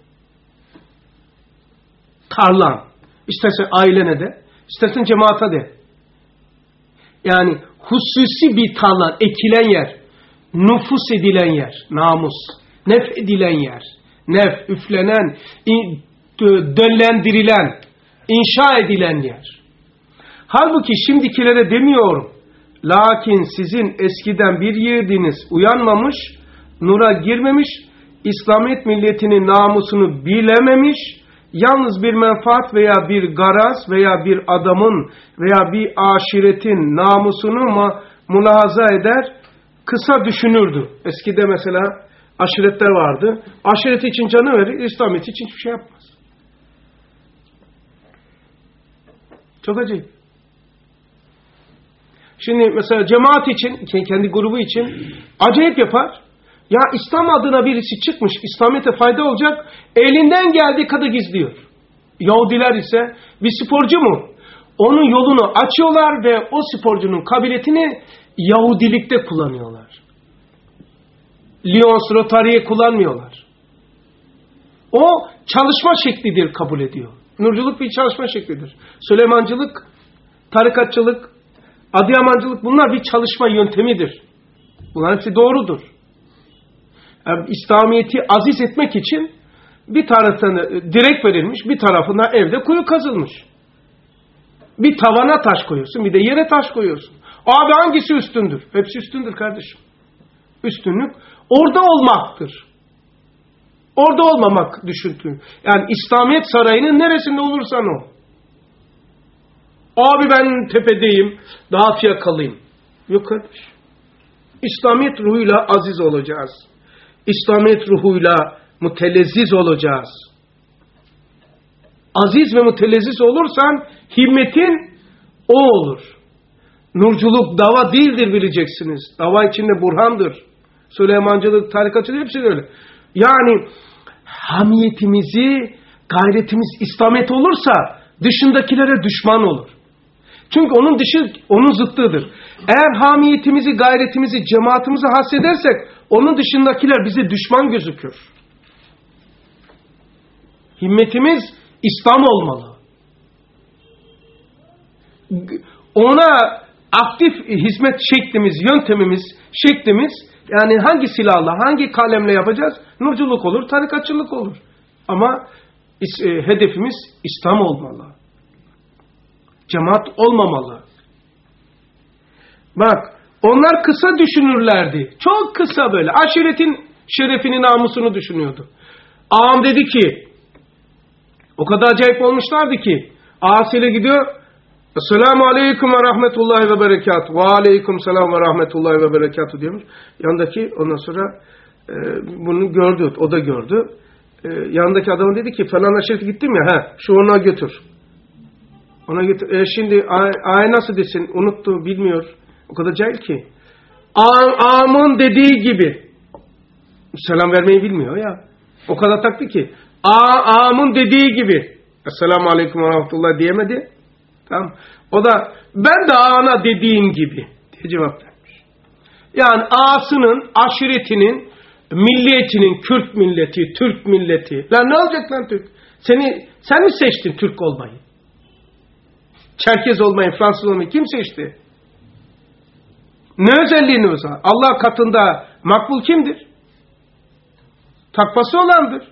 Tarlan. İstersen ailene de, istersen cemaate de. Yani hususi bir tarlan, ekilen yer. Nüfus edilen yer. Namus. Nefedilen yer. Nef, üflenen, döllendirilen, inşa edilen yer. Halbuki şimdikilere demiyorum. Lakin sizin eskiden bir yiğidiniz uyanmamış, nura girmemiş, İslamiyet milletinin namusunu bilememiş, yalnız bir menfaat veya bir garaz veya bir adamın veya bir aşiretin namusunu mu mülahaza eder, kısa düşünürdü. Eskide mesela aşiretler vardı. Aşiret için canı verir, İslamiyet için hiçbir şey yapmaz. Çok acayip. Şimdi mesela cemaat için, kendi grubu için acayip yapar. Ya İslam adına birisi çıkmış, İslamiyet'e fayda olacak, elinden geldiği kadar gizliyor. Yahudiler ise bir sporcu mu? Onun yolunu açıyorlar ve o sporcunun kabiliyetini Yahudilikte kullanıyorlar. Lyons Rotary'e kullanmıyorlar. O çalışma şeklidir kabul ediyor. Nurculuk bir çalışma şeklidir. Süleymancılık, tarikatçılık, Adıyamancılık bunlar bir çalışma yöntemidir. Bunlar hepsi doğrudur. Yani İslamiyet'i aziz etmek için bir tarafına direk verilmiş, bir tarafına evde kuyu kazılmış. Bir tavana taş koyuyorsun, bir de yere taş koyuyorsun. Abi hangisi üstündür? Hepsi üstündür kardeşim. Üstünlük orada olmaktır. Orada olmamak düşündüğün. Yani İslamiyet sarayının neresinde olursan o. Abi ben tepedeyim, daha fiyakalıyım. Yok kardeş. İslamiyet ruhuyla aziz olacağız. İslamiyet ruhuyla mütelezziz olacağız. Aziz ve mütelezziz olursan himmetin o olur. Nurculuk dava değildir bileceksiniz. Dava içinde burhandır. Süleymancılık, tarikatçılık hepsi öyle. Yani hamiyetimizi, gayretimiz İslamiyet olursa dışındakilere düşman olur. Çünkü onun dışı, onun zıttıdır. Eğer hamiyetimizi, gayretimizi, cemaatimizi hasredersek onun dışındakiler bize düşman gözükür. Himmetimiz İslam olmalı. Ona aktif hizmet şeklimiz, yöntemimiz, şeklimiz yani hangi silahla, hangi kalemle yapacağız? Nurculuk olur, tarikatçılık olur. Ama e, hedefimiz İslam olmalı. Cemaat olmamalı. Bak, onlar kısa düşünürlerdi. Çok kısa böyle. Aşiretin şerefini, namusunu düşünüyordu. Ağam dedi ki, o kadar acayip olmuşlardı ki, ağasıyla gidiyor, Esselamu Aleyküm ve Rahmetullahi ve Berekatuhu. Ve Aleyküm Selam ve Rahmetullahi ve Berekatuhu diyormuş. Yanındaki ondan sonra e, bunu gördü. O da gördü. E, yanındaki adamın dedi ki, falan aşirete gittim ya, he, şu ona götür. Ona götür. E, şimdi ay nasıl desin? Unuttu, bilmiyor. O kadar cahil ki. Ağamın dediği gibi. Selam vermeyi bilmiyor ya. O kadar taktı ki. Ağamın dediği gibi. Esselamu Aleyküm ve Rahmetullah diyemedi. Tamam. O da ben de ağana dediğin gibi diye cevap vermiş. Yani ağasının, aşiretinin, milliyetinin, Kürt milleti, Türk milleti. Lan ne olacak lan Türk? Seni, sen mi seçtin Türk olmayı? Çerkez olmayı, Fransız olmayı kim seçti? Ne özelliğiniz var? Allah katında makbul kimdir? Takvası olandır.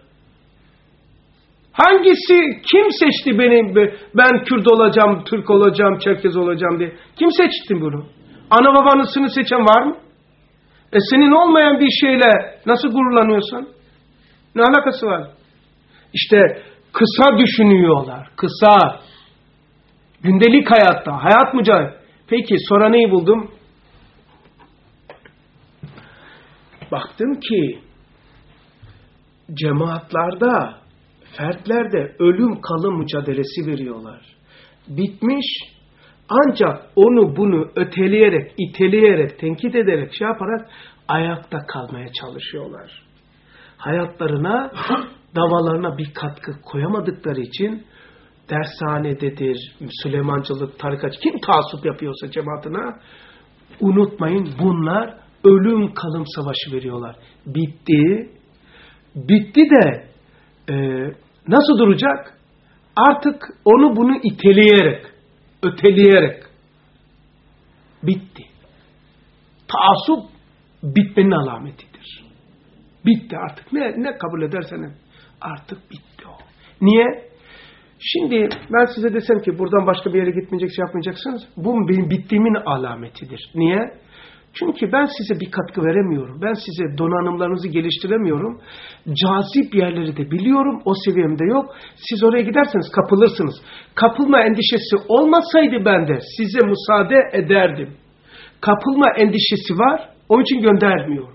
Hangisi, kim seçti beni, ben Kürt olacağım, Türk olacağım, Çerkez olacağım diye? Kim seçti bunu? Ana babanısını seçen var mı? E senin olmayan bir şeyle nasıl gururlanıyorsun? Ne alakası var? İşte kısa düşünüyorlar, kısa. Gündelik hayatta, hayat mücadele. Peki sonra neyi buldum? Baktım ki cemaatlarda, fertlerde ölüm kalım mücadelesi veriyorlar. Bitmiş, ancak onu bunu öteleyerek, iteleyerek, tenkit ederek, şey yaparak ayakta kalmaya çalışıyorlar. Hayatlarına, davalarına bir katkı koyamadıkları için dershanededir, Süleymancılık, tarikat, kim taassup yapıyorsa cemaatine, unutmayın bunlar ölüm kalım savaşı veriyorlar. Bitti. Bitti de e, nasıl duracak? Artık onu bunu iteleyerek, öteleyerek bitti. Taassup bitmenin alametidir. Bitti artık. Ne, ne kabul edersen artık bitti o. Niye? Şimdi ben size desem ki buradan başka bir yere gitmeyecek, şey yapmayacaksınız. Bu benim bittiğimin alametidir. Niye? Çünkü ben size bir katkı veremiyorum. Ben size donanımlarınızı geliştiremiyorum. Cazip yerleri de biliyorum. O seviyemde yok. Siz oraya giderseniz kapılırsınız. Kapılma endişesi olmasaydı ben de size müsaade ederdim. Kapılma endişesi var. Onun için göndermiyorum.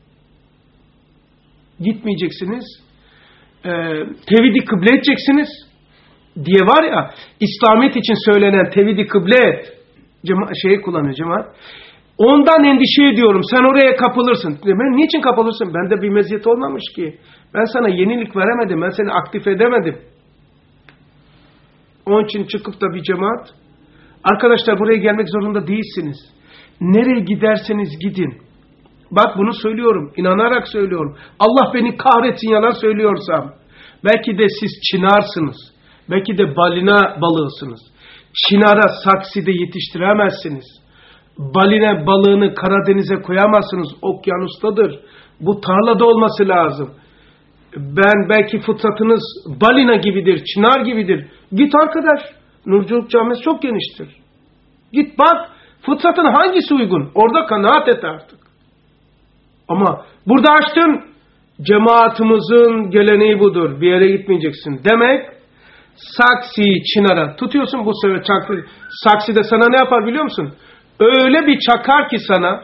Gitmeyeceksiniz. Ee, tevhidi kıble edeceksiniz diye var ya, İslamiyet için söylenen tevhidi kıble et. Cema şeyi kullanıyor cemaat. Ondan endişe ediyorum. Sen oraya kapılırsın. Ben niçin kapılırsın? Bende bir meziyet olmamış ki. Ben sana yenilik veremedim. Ben seni aktif edemedim. Onun için çıkıp da bir cemaat, arkadaşlar buraya gelmek zorunda değilsiniz. Nereye giderseniz gidin. Bak bunu söylüyorum. İnanarak söylüyorum. Allah beni kahretsin yalan söylüyorsam. Belki de siz çinarsınız. Belki de balina balığısınız. Çinara sakside yetiştiremezsiniz. Balina balığını Karadeniz'e koyamazsınız. Okyanustadır. Bu tarlada olması lazım. Ben belki fıtratınız balina gibidir, çınar gibidir. Git arkadaş. Nurculuk Camisi çok geniştir. Git bak. Fıtratın hangisi uygun? Orada kanaat et artık. Ama burada açtın. Cemaatimizin geleneği budur. Bir yere gitmeyeceksin. Demek saksiyi çınara tutuyorsun, bu sefer çakır. Saksi de sana ne yapar biliyor musun? Öyle bir çakar ki sana,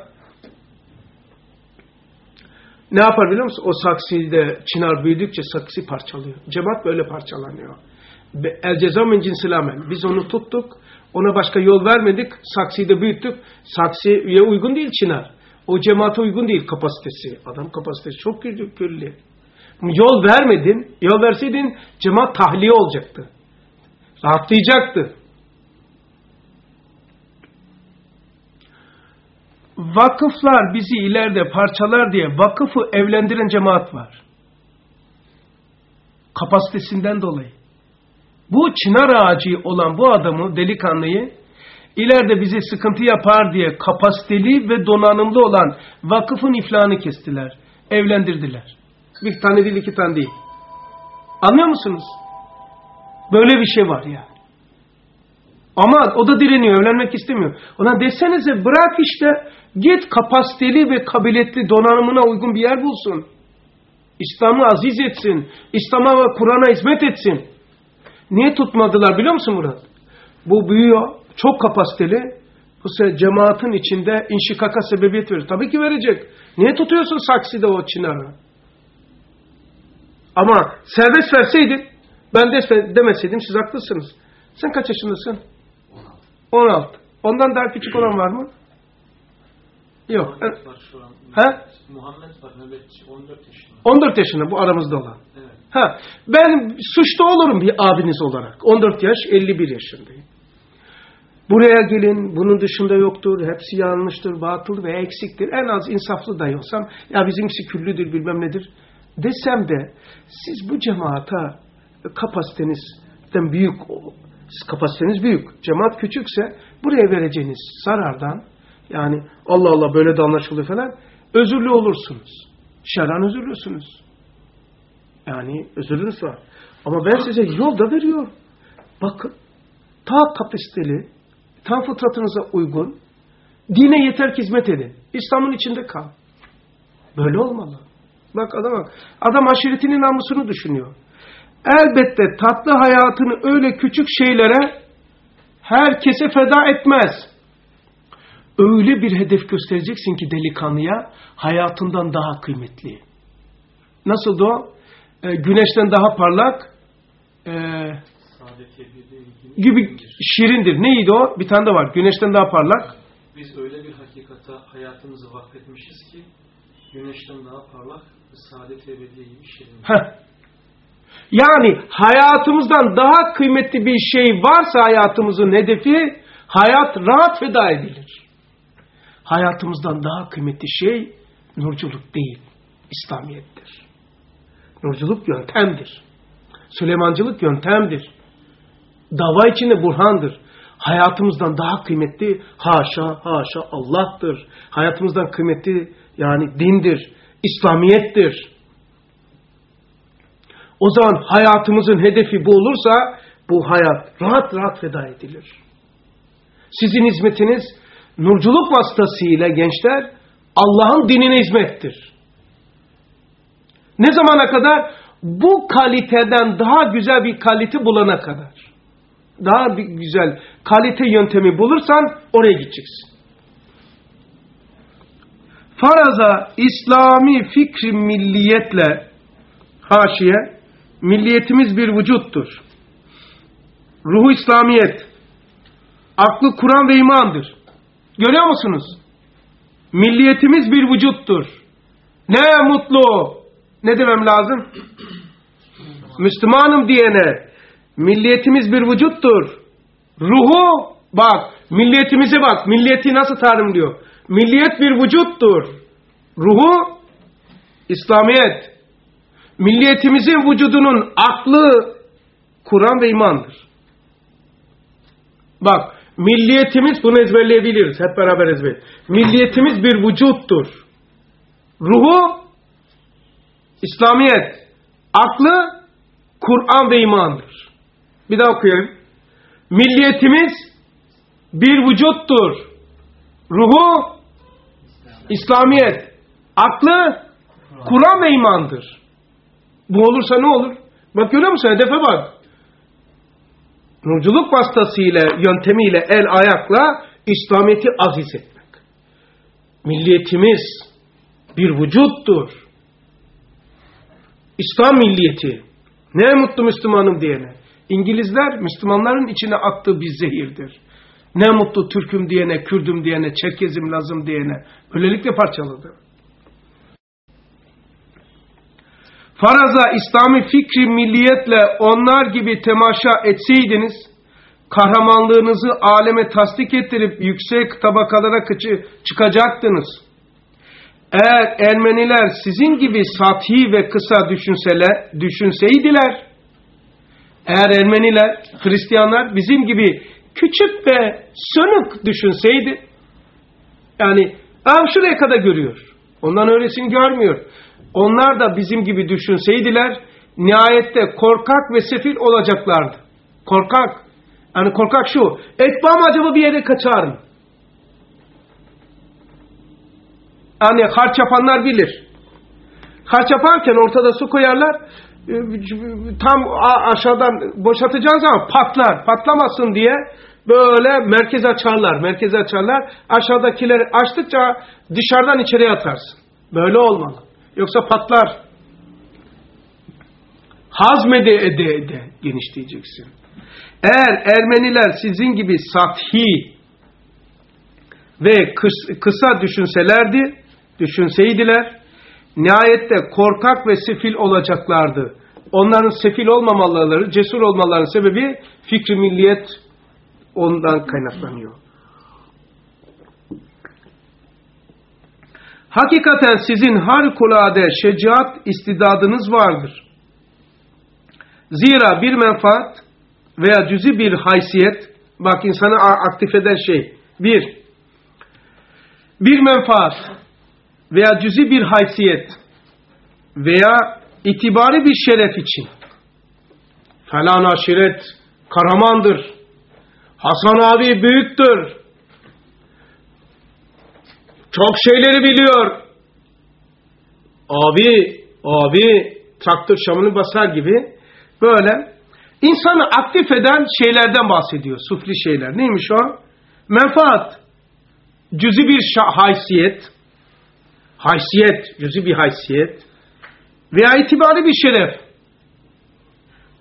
ne yapar biliyor musun? O sakside çınar büyüdükçe saksı parçalıyor. Cemaat böyle parçalanıyor. El ceza min cinsil amel. Biz onu tuttuk. Ona başka yol vermedik. Saksıyı da büyüttük. Saksıya uygun değil çınar. O cemaate uygun değil kapasitesi. Adam kapasitesi çok külli. Yol vermedin. Yol verseydin cemaat tahliye olacaktı. Rahatlayacaktı. Vakıflar bizi ileride parçalar diye vakıfı evlendiren cemaat var. Kapasitesinden dolayı. Bu çınar ağacı olan bu adamı, delikanlıyı, ileride bize sıkıntı yapar diye kapasiteli ve donanımlı olan vakıfın iflahını kestiler. Evlendirdiler. Bir tane değil, iki tane değil. Anlıyor musunuz? Böyle bir şey var ya. Ama o da direniyor, evlenmek istemiyor. Ona desenize bırak işte, git kapasiteli ve kabiliyetli donanımına uygun bir yer bulsun. İslam'ı aziz etsin. İslam'a ve Kur'an'a hizmet etsin. Niye tutmadılar biliyor musun Murat? Bu büyüyor, çok kapasiteli. Bu sefer cemaatin içinde inşikaka sebebiyet verir. Tabii ki verecek. Niye tutuyorsun sakside o çınarı? Ama serbest verseydin, ben de demeseydim siz haklısınız. Sen kaç yaşındasın? on altı. Ondan daha küçük olan var mı? Yok. Muhammed var şu an. Ha? Muhammed var nöbetçi on dört yaşında. on dört yaşında bu aramızda olan. Evet. Ha, ben suçlu olurum bir abiniz olarak. on dört yaş, elli bir yaşındayım. Buraya gelin, bunun dışında yoktur, hepsi yanlıştır, batıl ve eksiktir. En az insaflı dahi olsam, ya bizimkisi küllüdür, bilmem nedir desem de, siz bu cemaata kapasitenizden büyük, kapasiteniz büyük, cemaat küçükse, buraya vereceğiniz zarardan, yani Allah Allah böyle de anlaşılıyor falan, özürlü olursunuz. Şer'an özürlüsünüz. Yani özürünüz var. Ama ben size yol da veriyorum. Bakın, ta kapasiteli, tam fıtratınıza uygun, dine yeter ki hizmet edin. İslam'ın içinde kal. Böyle olmalı. Bak adam bak. Adam aşiretinin namusunu düşünüyor. Elbette tatlı hayatını öyle küçük şeylere herkese feda etmez. Öyle bir hedef göstereceksin ki delikanlıya hayatından daha kıymetli. Nasıldı o? e, güneşten daha parlak e, gibi şirindir. Neydi o? Bir tane de var. Güneşten daha parlak. Biz öyle bir hakikate hayatımızı vakfetmişiz ki güneşten daha parlak ve saadet ebediye gibi şirindir. Yani hayatımızdan daha kıymetli bir şey varsa hayatımızın hedefi, hayat rahat feda edilir. Hayatımızdan daha kıymetli şey nurculuk değil, İslamiyettir. Nurculuk yöntemdir. Süleymancılık yöntemdir. Dava içinde burhandır. Hayatımızdan daha kıymetli haşa haşa Allah'tır. Hayatımızdan kıymetli yani dindir, İslamiyettir. O zaman hayatımızın hedefi bu olursa bu hayat rahat rahat feda edilir. Sizin hizmetiniz nurculuk vasıtasıyla gençler Allah'ın dinine hizmettir. Ne zamana kadar? Bu kaliteden daha güzel bir kalite bulana kadar. Daha bir güzel kalite yöntemi bulursan oraya gideceksin. Faraza İslami fikri milliyetle haşiye milliyetimiz bir vücuttur. Ruhu İslamiyet, aklı Kur'an ve imandır. Görüyor musunuz? Milliyetimiz bir vücuttur. Ne mutlu. Ne demem lazım? Müslümanım diyene milliyetimiz bir vücuttur. Ruhu bak, milliyetimize bak. Milliyeti nasıl tanımlıyor? Milliyet bir vücuttur. Ruhu İslamiyet. Milliyetimizin vücudunun aklı Kur'an ve imandır. Bak, milliyetimiz, bunu ezberleyebiliriz. Hep beraber ezber. Milliyetimiz bir vücuttur. Ruhu İslamiyet. Aklı Kur'an ve imandır. Bir daha okuyayım. Milliyetimiz bir vücuttur. Ruhu İslamiyet. Aklı Kur'an ve imandır. Bu olursa ne olur? Bak görüyor musun? Hedefe bak. Nurculuk vasıtasıyla, yöntemiyle, el ayakla İslamiyet'i aziz etmek. Milliyetimiz bir vücuttur. İslam milliyeti. Ne mutlu Müslümanım diyene. İngilizler Müslümanların içine attığı bir zehirdir. Ne mutlu Türk'üm diyene, Kürd'üm diyene, Çerkez'im, Laz'ım diyene. Böylelikle parçaladı. Faraza İslami fikri milliyetle onlar gibi temaşa etseydiniz, kahramanlığınızı aleme tasdik ettirip yüksek tabakalara çıkacaktınız. Eğer Ermeniler sizin gibi sathi ve kısa düşünseler, düşünseydiler, eğer Ermeniler, Hristiyanlar bizim gibi küçük ve sönük düşünseydi, yani ağam şuraya kadar görüyor, ondan öylesini görmüyor. Onlar da bizim gibi düşünseydiler, nihayette korkak ve sefil olacaklardı. Korkak, yani korkak şu, etbam acaba bir yere kaçar mı? Yani harç yapanlar bilir. Harç yaparken ortada su koyarlar, tam aşağıdan boşaltacağın zaman patlar. Patlamasın diye böyle merkeze açarlar. Merkeze açarlar. Aşağıdakileri açtıkça dışarıdan içeriye atarsın. Böyle olmalı. Yoksa patlar. Hazmede ede ede genişleyeceksin. Eğer Ermeniler sizin gibi sathi ve kısa düşünselerdi, düşünseydiler, nihayette korkak ve sefil olacaklardı. Onların sefil olmamaları, cesur olmalarının sebebi fikri milliyet ondan kaynaklanıyor. Hakikaten sizin harikulade şecaat istidadınız vardır. Zira bir menfaat veya cüzi bir haysiyet, bak insanı aktif eden şey, bir, bir menfaat veya cüzi bir haysiyet veya itibari bir şeref için, falan aşiret kahramandır, Hasan abi büyüktür, çok şeyleri biliyor, abi, abi traktör şamını basar gibi böyle insanı aktif eden şeylerden bahsediyor. Sufli şeyler. Neymiş o? Menfaat, cüzi bir haysiyet, haysiyet, cüzi bir haysiyet veya itibari bir şeref.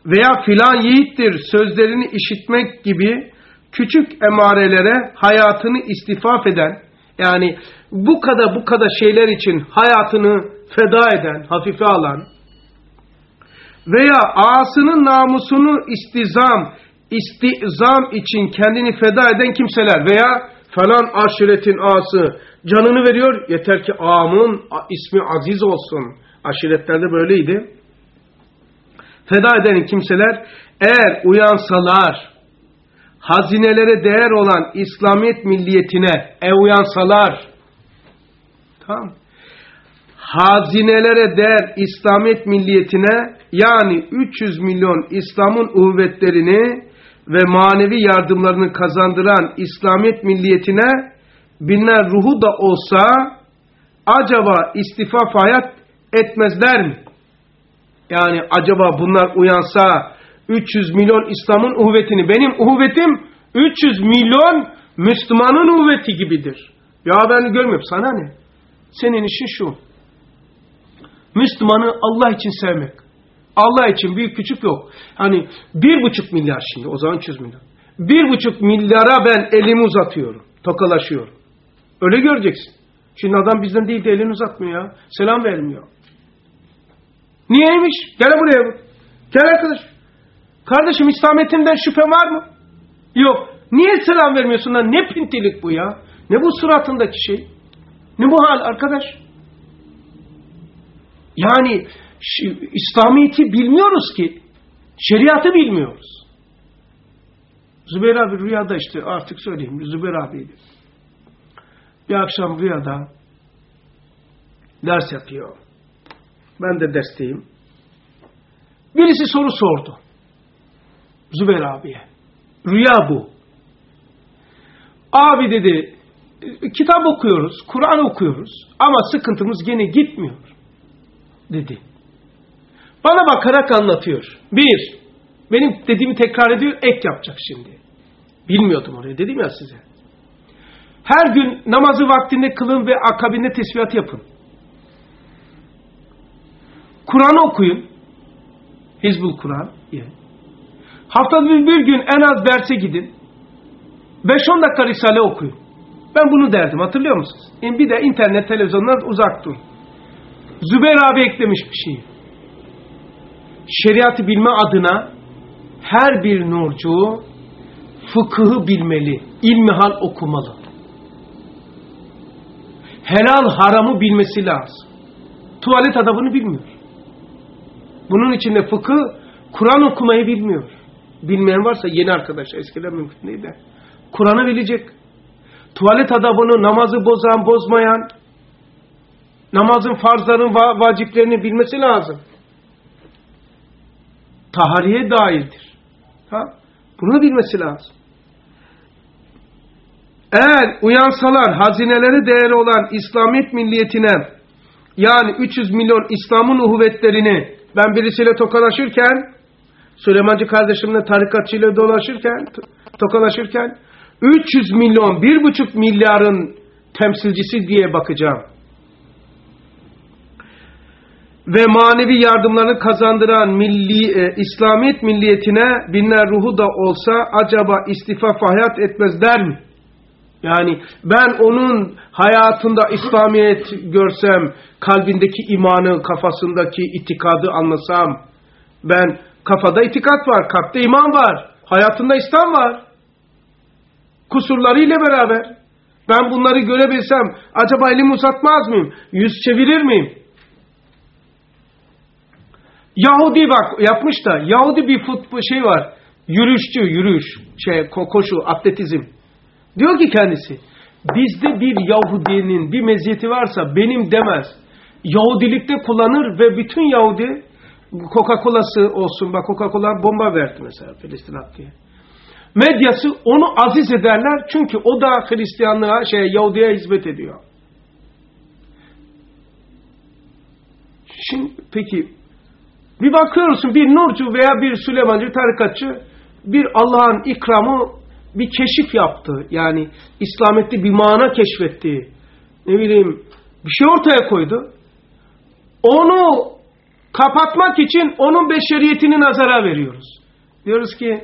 veya filan yiğittir sözlerini işitmek gibi küçük emarelere hayatını istifaf eden, yani bu kadar bu kadar şeyler için hayatını feda eden, hafife alan veya ağasının namusunu istizam, istizam için kendini feda eden kimseler veya falan aşiretin ağası canını veriyor, yeter ki ağamın ismi aziz olsun. Aşiretlerde böyleydi. Feda eden kimseler eğer uyansalar, hazinelere değer olan İslamiyet milliyetine e uyansalar, tamam, hazinelere değer İslamiyet milliyetine, yani üç yüz milyon İslam'ın uhuvvetlerini ve manevi yardımlarını kazandıran İslamiyet milliyetine binler ruhu da olsa acaba istifaf hayat etmezler mi? Yani acaba bunlar uyansa üç yüz milyon İslam'ın uhuvvetini, benim uhuvvetim üç yüz milyon Müslümanın uhuvveti gibidir. Ya ben görmüyorum, sana ne? Senin işin şu: Müslümanı Allah için sevmek. Allah için büyük küçük yok. Hani bir buçuk milyar şimdi, o zaman üç yüz milyon. Bir buçuk milyara ben elimi uzatıyorum, tokalaşıyorum. Öyle göreceksin. Şimdi adam bizden değil de elini uzatmıyor ya. Selam vermiyor. Niyeymiş? Gel buraya. Gel arkadaş. Kardeşim, İslamiyet'imden şüphe var mı? Yok. Niye selam vermiyorsun lan? Ne pintilik bu ya? Ne bu suratındaki şey? Ne bu hal arkadaş? Yani İslamiyet'i bilmiyoruz ki. Şeriatı bilmiyoruz. Zübeyir abi rüyada, işte artık söyleyeyim, Zübeyir abiydi. Bir akşam rüyada ders yapıyor. Ben de dersteyim. Birisi soru sordu Zübeyir abiye. Rüya bu. Abi dedi, kitap okuyoruz, Kur'an okuyoruz ama sıkıntımız gene gitmiyor dedi. Bana bakarak anlatıyor. Bir, benim dediğimi tekrar ediyor, ek yapacak şimdi. Bilmiyordum oraya, dedim ya size. Her gün namazı vaktinde kılın ve akabinde tesbihat yapın. Kur'an okuyun. Hizbul Kur'an. Haftada bir gün en az derse gidin. beş on dakika Risale okuyun. Ben bunu derdim, hatırlıyor musunuz? Yani bir de internet, televizyondan uzak durun. Zübeyir abi eklemiş bir şeyi. Şeriatı bilme adına her bir nurcu fıkıhı bilmeli, ilmihal okumalı. Helal haramı bilmesi lazım. Tuvalet adabını bilmiyor. Bunun içinde fıkıh, Kur'an okumayı bilmiyor. Bilmeyen varsa yeni arkadaşlar, eskiden mümkün değil de. Kur'an'ı bilecek. Tuvalet adabını, namazı bozan, bozmayan, namazın farzlarının, vaciplerini bilmesi lazım. Tahariye dairdir. Ha? Bunu bilmesi lazım. Eğer uyansalar hazinelere değeri olan İslamiyet milliyetine, yani üç yüz milyon İslam'ın uhuvvetlerini, ben birisiyle tokalaşırken, Süleymancı kardeşimle tarikatçıyla dolaşırken, tokalaşırken, üç yüz milyon, bir buçuk milyarın temsilcisi diye bakacağım. Ve manevi yardımlarını kazandıran milli, e, İslamiyet milliyetine binler ruhu da olsa acaba istifaf hayat etmez der mi? Yani ben onun hayatında İslamiyet görsem, kalbindeki imanı, kafasındaki itikadı anlasam, ben kafada itikat var, kalpte iman var, hayatında İslam var, kusurlarıyla beraber. Ben bunları görebilsem acaba elimi uzatmaz mıyım? Yüz çevirir miyim? Yahudi bak yapmış da, Yahudi bir futbol şey var, yürüyüşçü, yürüyüş, şey, koşu, atletizm. Diyor ki kendisi, bizde bir Yahudinin bir meziyeti varsa benim demez. Yahudilikte kullanır ve bütün Yahudi, Coca-Cola'sı olsun, bak Coca-Cola bomba verdi mesela Filistin diye. Medyası onu aziz ederler çünkü o da Hristiyanlığa, şey, Yahudi'ye hizmet ediyor. Şimdi peki bir bakıyorsun, bir nurcu veya bir Süleymancı tarikatçı bir Allah'ın ikramı, bir keşif yaptı. Yani İslamiyet'te bir mana keşfetti. Ne bileyim bir şey ortaya koydu. Onu kapatmak için onun beşeriyetini nazara veriyoruz. Diyoruz ki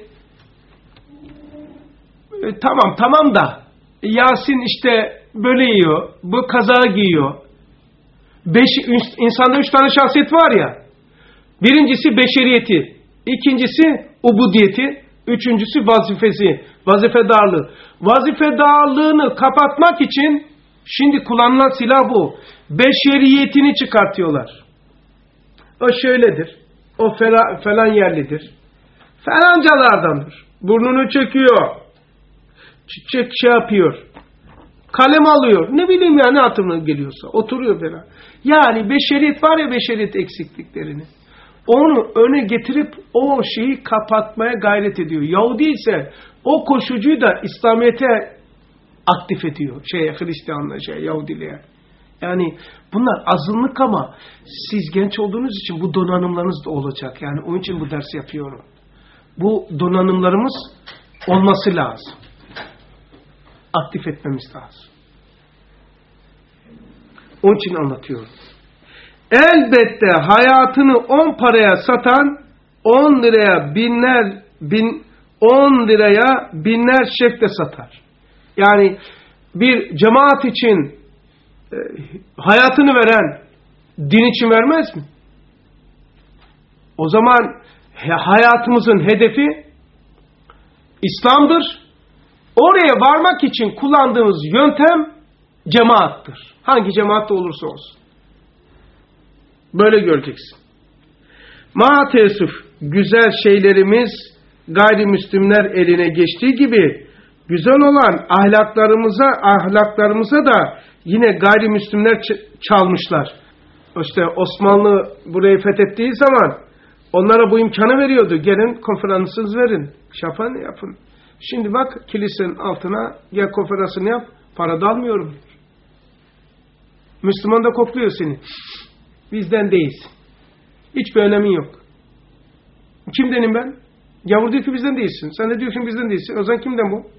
e, tamam tamam da Yasin işte böyle yiyor, bu kazağı giyiyor. Beş, insanda üç tane şahsiyet var ya. Birincisi beşeriyeti, ikincisi ubudiyeti, üçüncüsü vazifesi, vazifedarlığı. Vazifedarlığını kapatmak için şimdi kullanılan silah bu. Beşeriyetini çıkartıyorlar. O şöyledir, o falan, falan yerlidir, falancalardandır. Burnunu çekiyor, çiçek şey yapıyor, kalem alıyor, ne bileyim ya ne hatırına geliyorsa, oturuyor falan. Yani beşeriyet var ya, beşeriyet eksikliklerini. Onu öne getirip o şeyi kapatmaya gayret ediyor. Yahudi ise o koşucuyu da İslamiyet'e aktif ediyor. Şey, Hristiyanlığa, şey, Yahudiliğe. Yani bunlar azınlık ama siz genç olduğunuz için bu donanımlarınız da olacak. Yani onun için bu dersi yapıyorum. Bu donanımlarımız olması lazım. Aktif etmemiz lazım. Onun için anlatıyorum. Elbette hayatını on paraya satan on liraya binler bin on liraya binler şekle satar. Yani bir cemaat için e, hayatını veren din için vermez mi? O zaman he, hayatımızın hedefi İslam'dır. Oraya varmak için kullandığımız yöntem cemaattır. Hangi cemaatte olursa olsun. Böyle göreceksin. Ma teessüf, güzel şeylerimiz gayrimüslimler eline geçtiği gibi güzel olan ahlaklarımıza ahlaklarımıza da yine gayrimüslimler çalmışlar. İşte Osmanlı burayı fethettiği zaman onlara bu imkanı veriyordu. Gelin konferansınızı verin. Şapan yapın. Şimdi bak kilisenin altına gel konferansını yap. Para da almıyorum. Müslüman da kokluyor seni. Bizden değilsin. Hiçbir önemi yok. Kimdenim ben? Gavur diyor ki bizden değilsin. Sen de diyorsun bizden değilsin. O zaman kimden bu?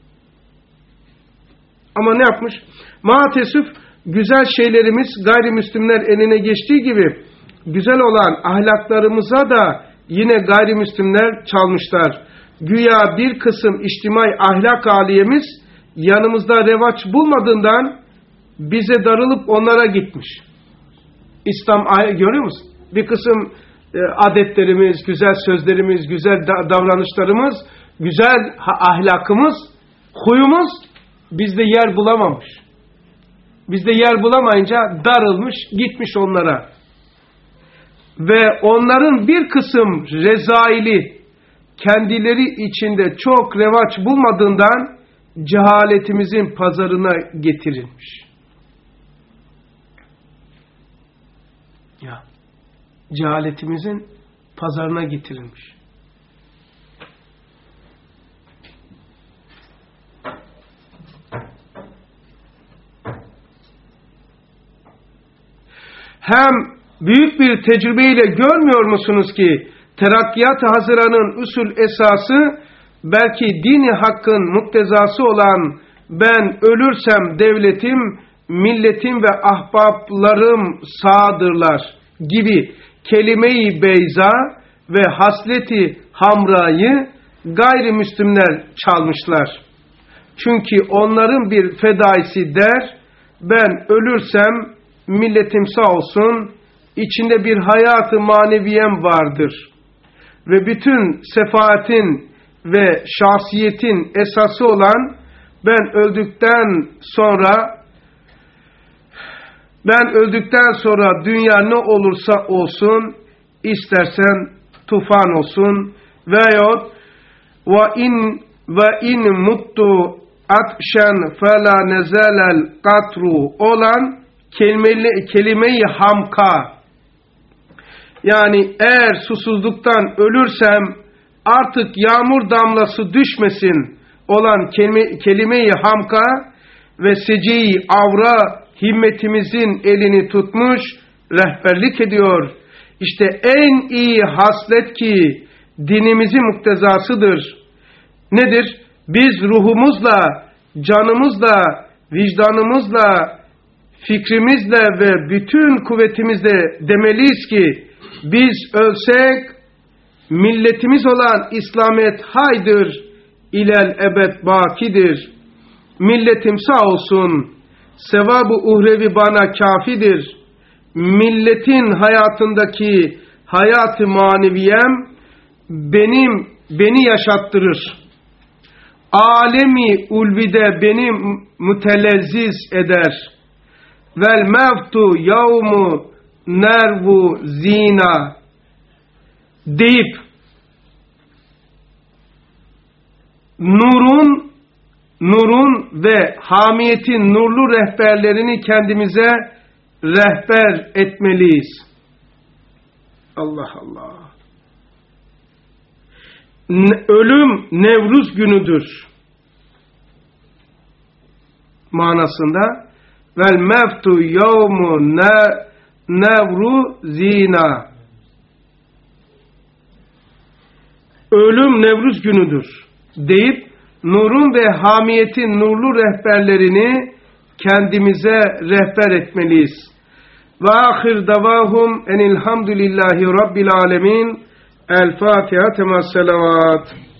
Ama ne yapmış? Maalesef güzel şeylerimiz gayrimüslimler eline geçtiği gibi güzel olan ahlaklarımıza da yine gayrimüslimler çalmışlar. Güya bir kısım içtimai ahlak aliyemiz yanımızda revaç bulmadığından bize darılıp onlara gitmiş. İslam görüyor musun? Bir kısım e, adetlerimiz, güzel sözlerimiz, güzel da davranışlarımız, güzel ahlakımız, huyumuz bizde yer bulamamış. Bizde yer bulamayınca darılmış, gitmiş onlara. Ve onların bir kısım rezaili kendileri içinde çok revaç bulmadığından cehaletimizin pazarına getirilmiş. Ya, cehaletimizin pazarına getirilmiş. Hem büyük bir tecrübeyle görmüyor musunuz ki Terakkiyat-ı Hazıra'nın usul esası belki dini hakkın muktezası olan ben ölürsem devletim, milletim ve ahbaplarım sağdırlar gibi kelime-i beyza ve hasleti hamrayı gayrimüslimler çalmışlar. Çünkü onların bir fedaisi der, ben ölürsem milletim sağ olsun, içinde bir hayatı maneviyem vardır. Ve bütün sefaatin ve şahsiyetin esası olan ben öldükten sonra ben öldükten sonra dünya ne olursa olsun istersen tufan olsun veyahut ve in ve in muttu atşen fela nezelel katru olan kelime-i kelime-i hamka, yani eğer susuzluktan ölürsem artık yağmur damlası düşmesin olan kelime, kelime-i hamka ve sece-i avra himmetimizin elini tutmuş rehberlik ediyor. İşte en iyi haslet ki dinimizin muktezasıdır. Nedir? Biz ruhumuzla, canımızla, vicdanımızla, fikrimizle ve bütün kuvvetimizle demeliyiz ki Biz ölsek milletimiz olan İslamiyet haydır, ilel ebed bakidir. Milletim sağ olsun, sevabı uhrevi bana kafidir. Milletin hayatındaki hayat-ı maneviyem benim beni yaşattırır. Alemi ulvide beni mütelezziz eder. Vel mevtu yavmu nervu zina deyip nurun nurun ve hamiyetin nurlu rehberlerini kendimize rehber etmeliyiz. Allah Allah. Ölüm Nevruz günüdür manasında. Vel meftu yevmu nevru zina. Ölüm Nevruz günüdür deyip nurun ve hamiyetin nurlu rehberlerini kendimize rehber etmeliyiz. Ve ahir davahum enilhamdülillahi rabbil alemin. El Fatiha temas selavat.